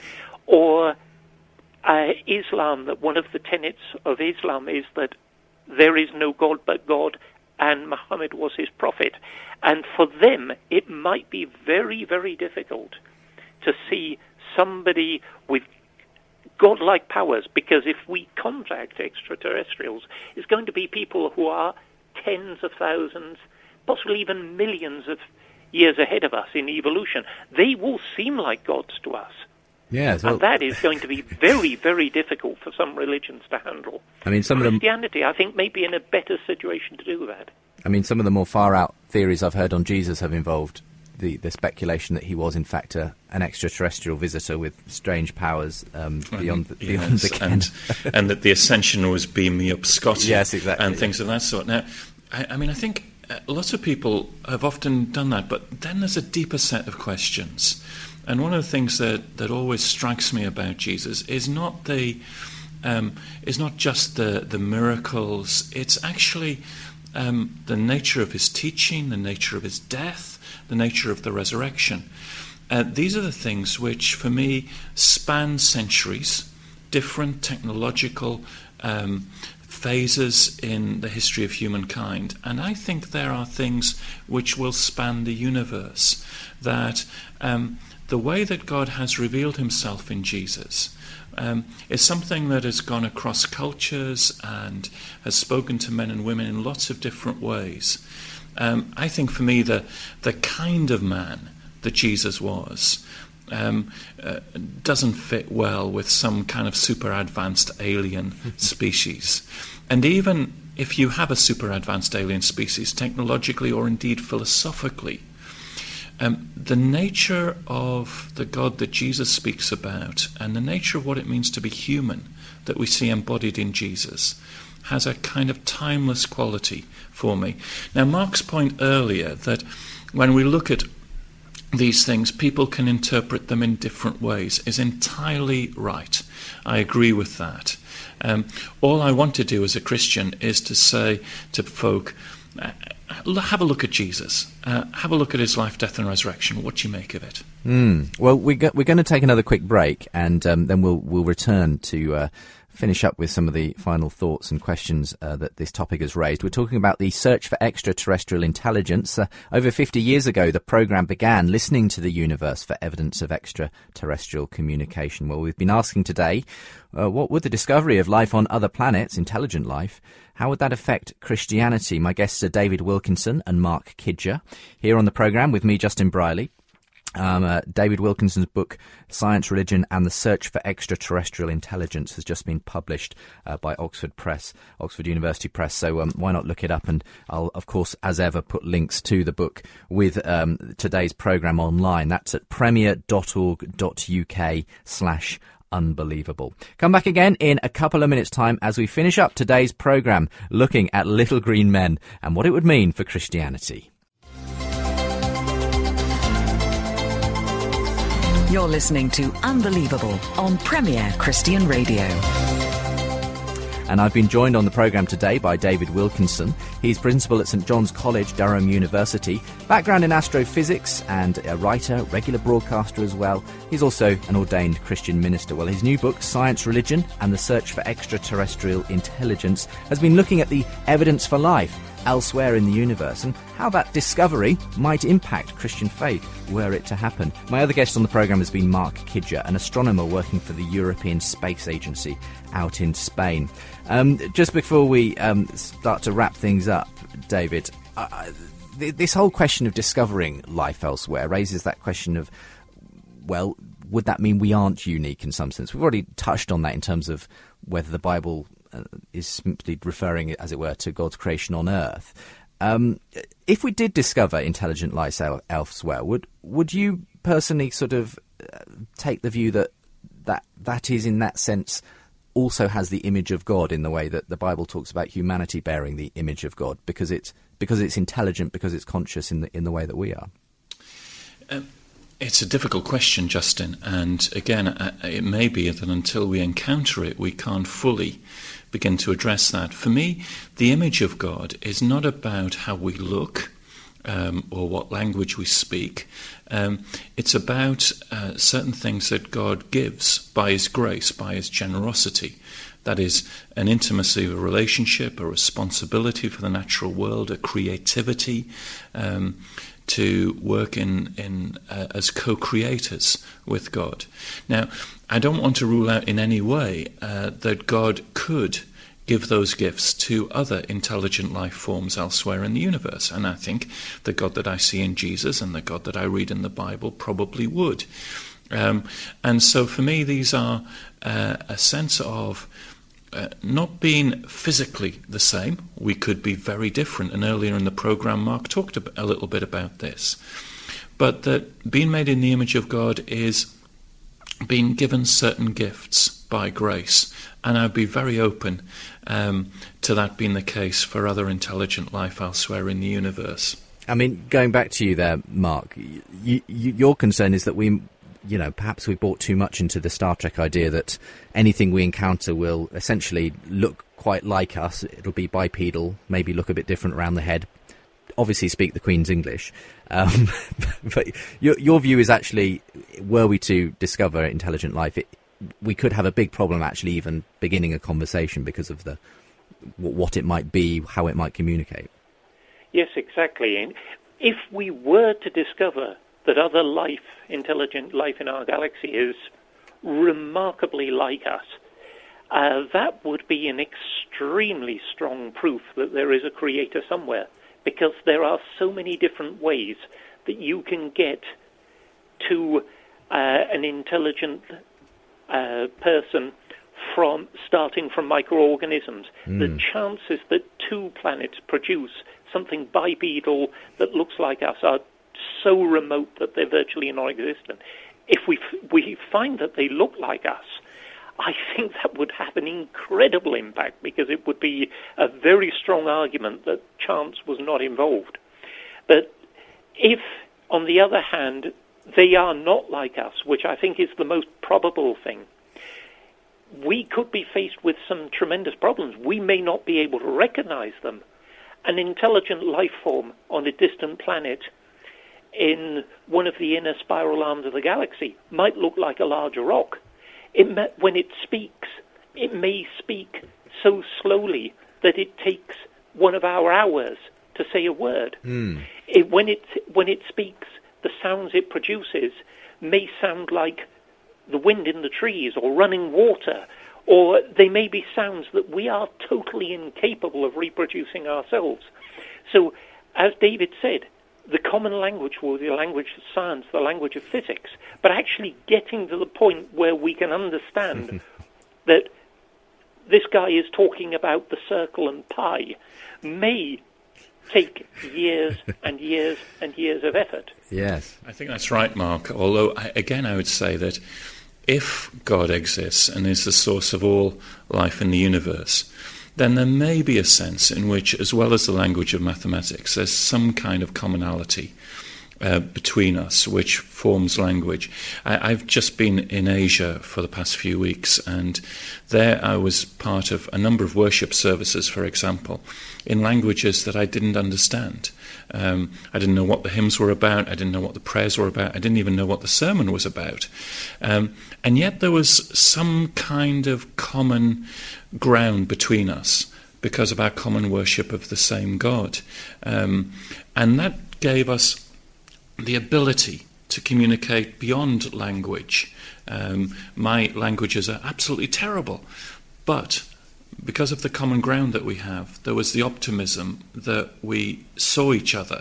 or uh, Islam, that one of the tenets of Islam is that there is no God but God and Muhammad was his prophet. And for them, it might be very, very difficult to see somebody with godlike powers, because if we contact extraterrestrials, it's going to be people who are tens of thousands, possibly even millions of years ahead of us in evolution. They will seem like gods to us. Yes, well, and that is going to be very, very difficult for some religions to handle. I mean, some Christianity, of them, I think, may be in a better situation to do that. I mean, some of the more far-out theories I've heard on Jesus have involved The, the speculation that he was in fact a, an extraterrestrial visitor with strange powers um, beyond the, beyond yes, the ken. and, and that the ascension was beam me up Scotty. Yes, exactly, and yeah. things of that sort. Now, I, I mean, I think uh, lots of people have often done that, but then there's a deeper set of questions. And one of the things that, that always strikes me about Jesus is not the um, is not just the the miracles. It's actually um, the nature of his teaching, the nature of his death, the nature of the resurrection. Uh, these are the things which, for me, span centuries, different technological um, phases in the history of humankind. And I think there are things which will span the universe, that um, the way that God has revealed himself in Jesus um, is something that has gone across cultures and has spoken to men and women in lots of different ways. Um, I think for me the the kind of man that Jesus was um, uh, doesn't fit well with some kind of super advanced alien species. And even if you have a super advanced alien species, technologically or indeed philosophically, um, the nature of the God that Jesus speaks about and the nature of what it means to be human that we see embodied in Jesus has a kind of timeless quality for me. Now, Mark's point earlier that when we look at these things, people can interpret them in different ways is entirely right. I agree with that. Um, all I want to do as a Christian is to say to folk, uh, have a look at Jesus. Uh, have a look at his life, death and resurrection. What do you make of it? Mm. Well, we go, we're going to take another quick break, and um, then we'll we'll return to uh, finish up with some of the final thoughts and questions uh, that this topic has raised. We're talking about the search for extraterrestrial intelligence. Uh, over fifty years ago, the programme began listening to the universe for evidence of extraterrestrial communication. Well, we've been asking today, uh, what would the discovery of life on other planets, intelligent life, how would that affect Christianity? My guests are David Wilkinson and Mark Kidger, here on the programme with me, Justin Briley. Um, uh, David Wilkinson's book, Science, Religion and the Search for Extraterrestrial Intelligence, has just been published uh, by Oxford Press, Oxford University Press. So um, why not look it up? And I'll, of course, as ever, put links to the book with um, today's programme online. That's at premier.org.uk slash unbelievable. Come back again in a couple of minutes' time as we finish up today's programme, looking at little green men and what it would mean for Christianity. You're listening to Unbelievable on Premier Christian Radio. And I've been joined on the programme today by David Wilkinson. He's principal at St John's College, Durham University, background in astrophysics and a writer, regular broadcaster as well. He's also an ordained Christian minister. Well, his new book, Science, Religion and the Search for Extraterrestrial Intelligence, has been looking at the evidence for life elsewhere in the universe and how that discovery might impact Christian faith were it to happen. My other guest on the programme has been Mark Kidger, an astronomer working for the European Space Agency out in Spain. Um, just before we um, start to wrap things up, David, uh, th- this whole question of discovering life elsewhere raises that question of, well, would that mean we aren't unique in some sense? We've already touched on that in terms of whether the Bible uh, is simply referring, as it were, to God's creation on earth. Um, if we did discover intelligent life el- elsewhere, would would you personally sort of uh, take the view that, that that is, in that sense, also has the image of God in the way that the Bible talks about humanity bearing the image of God, because it's because it's intelligent, because it's conscious in the in the way that we are? Um, it's a difficult question, Justin, and again, uh, it may be that until we encounter it, we can't fully begin to address that. For me, the image of God is not about how we look um, or what language we speak. Um, it's about uh, certain things that God gives by His grace, by His generosity. That is, an intimacy of a relationship, a responsibility for the natural world, a creativity um, to work in, in uh, as co-creators with God. Now, I don't want to rule out in any way uh, that God could give those gifts to other intelligent life forms elsewhere in the universe. And I think the God that I see in Jesus and the God that I read in the Bible probably would. Um, and so for me, these are uh, a sense of uh, not being physically the same. We could be very different. And earlier in the program, Mark talked a little bit about this. But that being made in the image of God is being given certain gifts by grace. And I'd be very open um, to that being the case for other intelligent life elsewhere in the universe. I mean, going back to you there, Mark, you, you, your concern is that we, you know, perhaps we bought too much into the Star Trek idea that anything we encounter will essentially look quite like us. It'll be bipedal, maybe look a bit different around the head, obviously speak the Queen's English. Um, but your, your view is actually, were we to discover intelligent life, it, we could have a big problem actually even beginning a conversation because of the what it might be, how it might communicate. Yes, exactly. And if we were to discover that other life, intelligent life in our galaxy is remarkably like us, uh, that would be an extremely strong proof that there is a creator somewhere, because there are so many different ways that you can get to uh, an intelligent Uh, person from starting from microorganisms. Mm. The chances that two planets produce something bipedal that looks like us are so remote that they're virtually non-existent. If we f- we find that they look like us, I think that would have an incredible impact, because it would be a very strong argument that chance was not involved. But if, on the other hand, they are not like us, which I think is the most probable thing, we could be faced with some tremendous problems. We may not be able to recognize them. An intelligent life form on a distant planet in one of the inner spiral arms of the galaxy might look like a larger rock. It may, when it speaks, it may speak so slowly that it takes one of our hours to say a word. Mm. It, when it when it speaks, the sounds it produces may sound like the wind in the trees or running water, or they may be sounds that we are totally incapable of reproducing ourselves. So, as David said, the common language will be the language of science, the language of physics, but actually getting to the point where we can understand that this guy is talking about the circle and pi may take years and years and years of effort. Yes. I think that's right, Mark, although, I, again, I would say that if God exists and is the source of all life in the universe, then there may be a sense in which, as well as the language of mathematics, there's some kind of commonality uh, between us which forms language. I, I've just been in Asia for the past few weeks, and there I was part of a number of worship services, for example, in languages that I didn't understand. Um, I didn't know what the hymns were about. I didn't know what the prayers were about. I didn't even know what the sermon was about. Um, and yet there was some kind of common ground between us because of our common worship of the same God. Um, and that gave us the ability to communicate beyond language. Um, my languages are absolutely terrible, but because of the common ground that we have, there was the optimism that we saw each other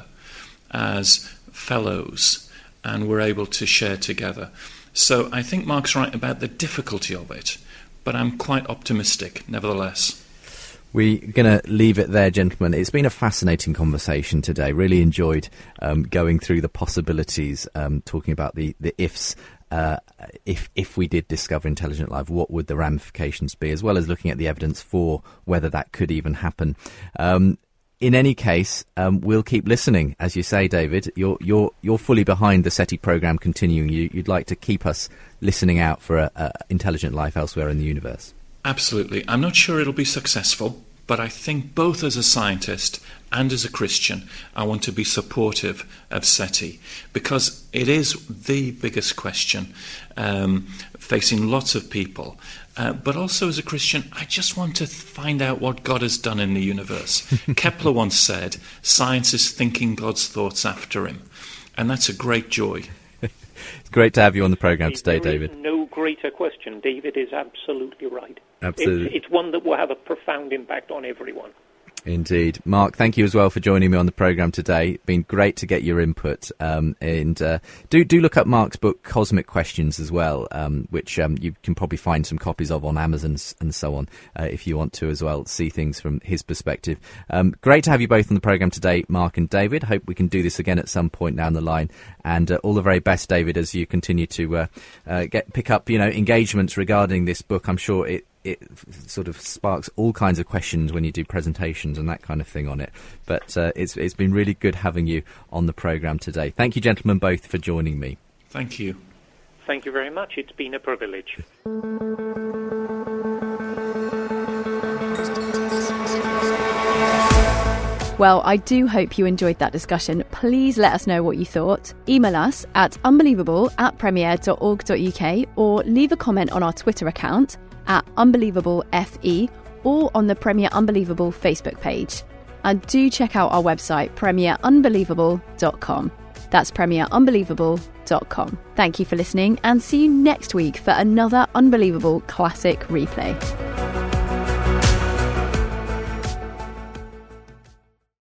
as fellows and were able to share together. So I think Mark's right about the difficulty of it, but I'm quite optimistic nevertheless. We're going to leave it there, gentlemen. It's been a fascinating conversation today. Really enjoyed um, going through the possibilities, um, talking about the, the ifs. Uh, if if we did discover intelligent life, what would the ramifications be, as well as looking at the evidence for whether that could even happen. Um, in any case, um, we'll keep listening. As you say, David, you're you're you're fully behind the SETI programme continuing. You, you'd like to keep us listening out for a, a intelligent life elsewhere in the universe. Absolutely. I'm not sure it'll be successful, but I think both as a scientist and as a Christian, I want to be supportive of SETI because it is the biggest question um, facing lots of people. Uh, but also as a Christian, I just want to find out what God has done in the universe. Kepler once said, science is thinking God's thoughts after him. And that's a great joy. It's great to have you on the programme today, there David. Is no greater question. David is absolutely right. Absolutely. It's, it's one that will have a profound impact on everyone. Indeed. Mark, thank you as well for joining me on the programme today. It's been great to get your input. Um, and uh, do do look up Mark's book, Cosmic Questions, as well, um, which um, you can probably find some copies of on Amazon and so on, uh, if you want to as well, see things from his perspective. Um, great to have you both on the programme today, Mark and David. Hope we can do this again at some point down the line. And uh, all the very best, David, as you continue to uh, uh, get pick up, you know, engagements regarding this book. I'm sure it it sort of sparks all kinds of questions when you do presentations and that kind of thing on it. But uh, it's it's been really good having you on the programme today. Thank you, gentlemen, both, for joining me. Thank you. Thank you very much. It's been a privilege. Well, I do hope you enjoyed that discussion. Please let us know what you thought. Email us at unbelievable at premier dot org dot uk or leave a comment on our Twitter account at unbelievablefe or on the Premier Unbelievable Facebook page. And do check out our website, premier unbelievable dot com. That's premier unbelievable dot com. Thank you for listening and see you next week for another Unbelievable Classic Replay.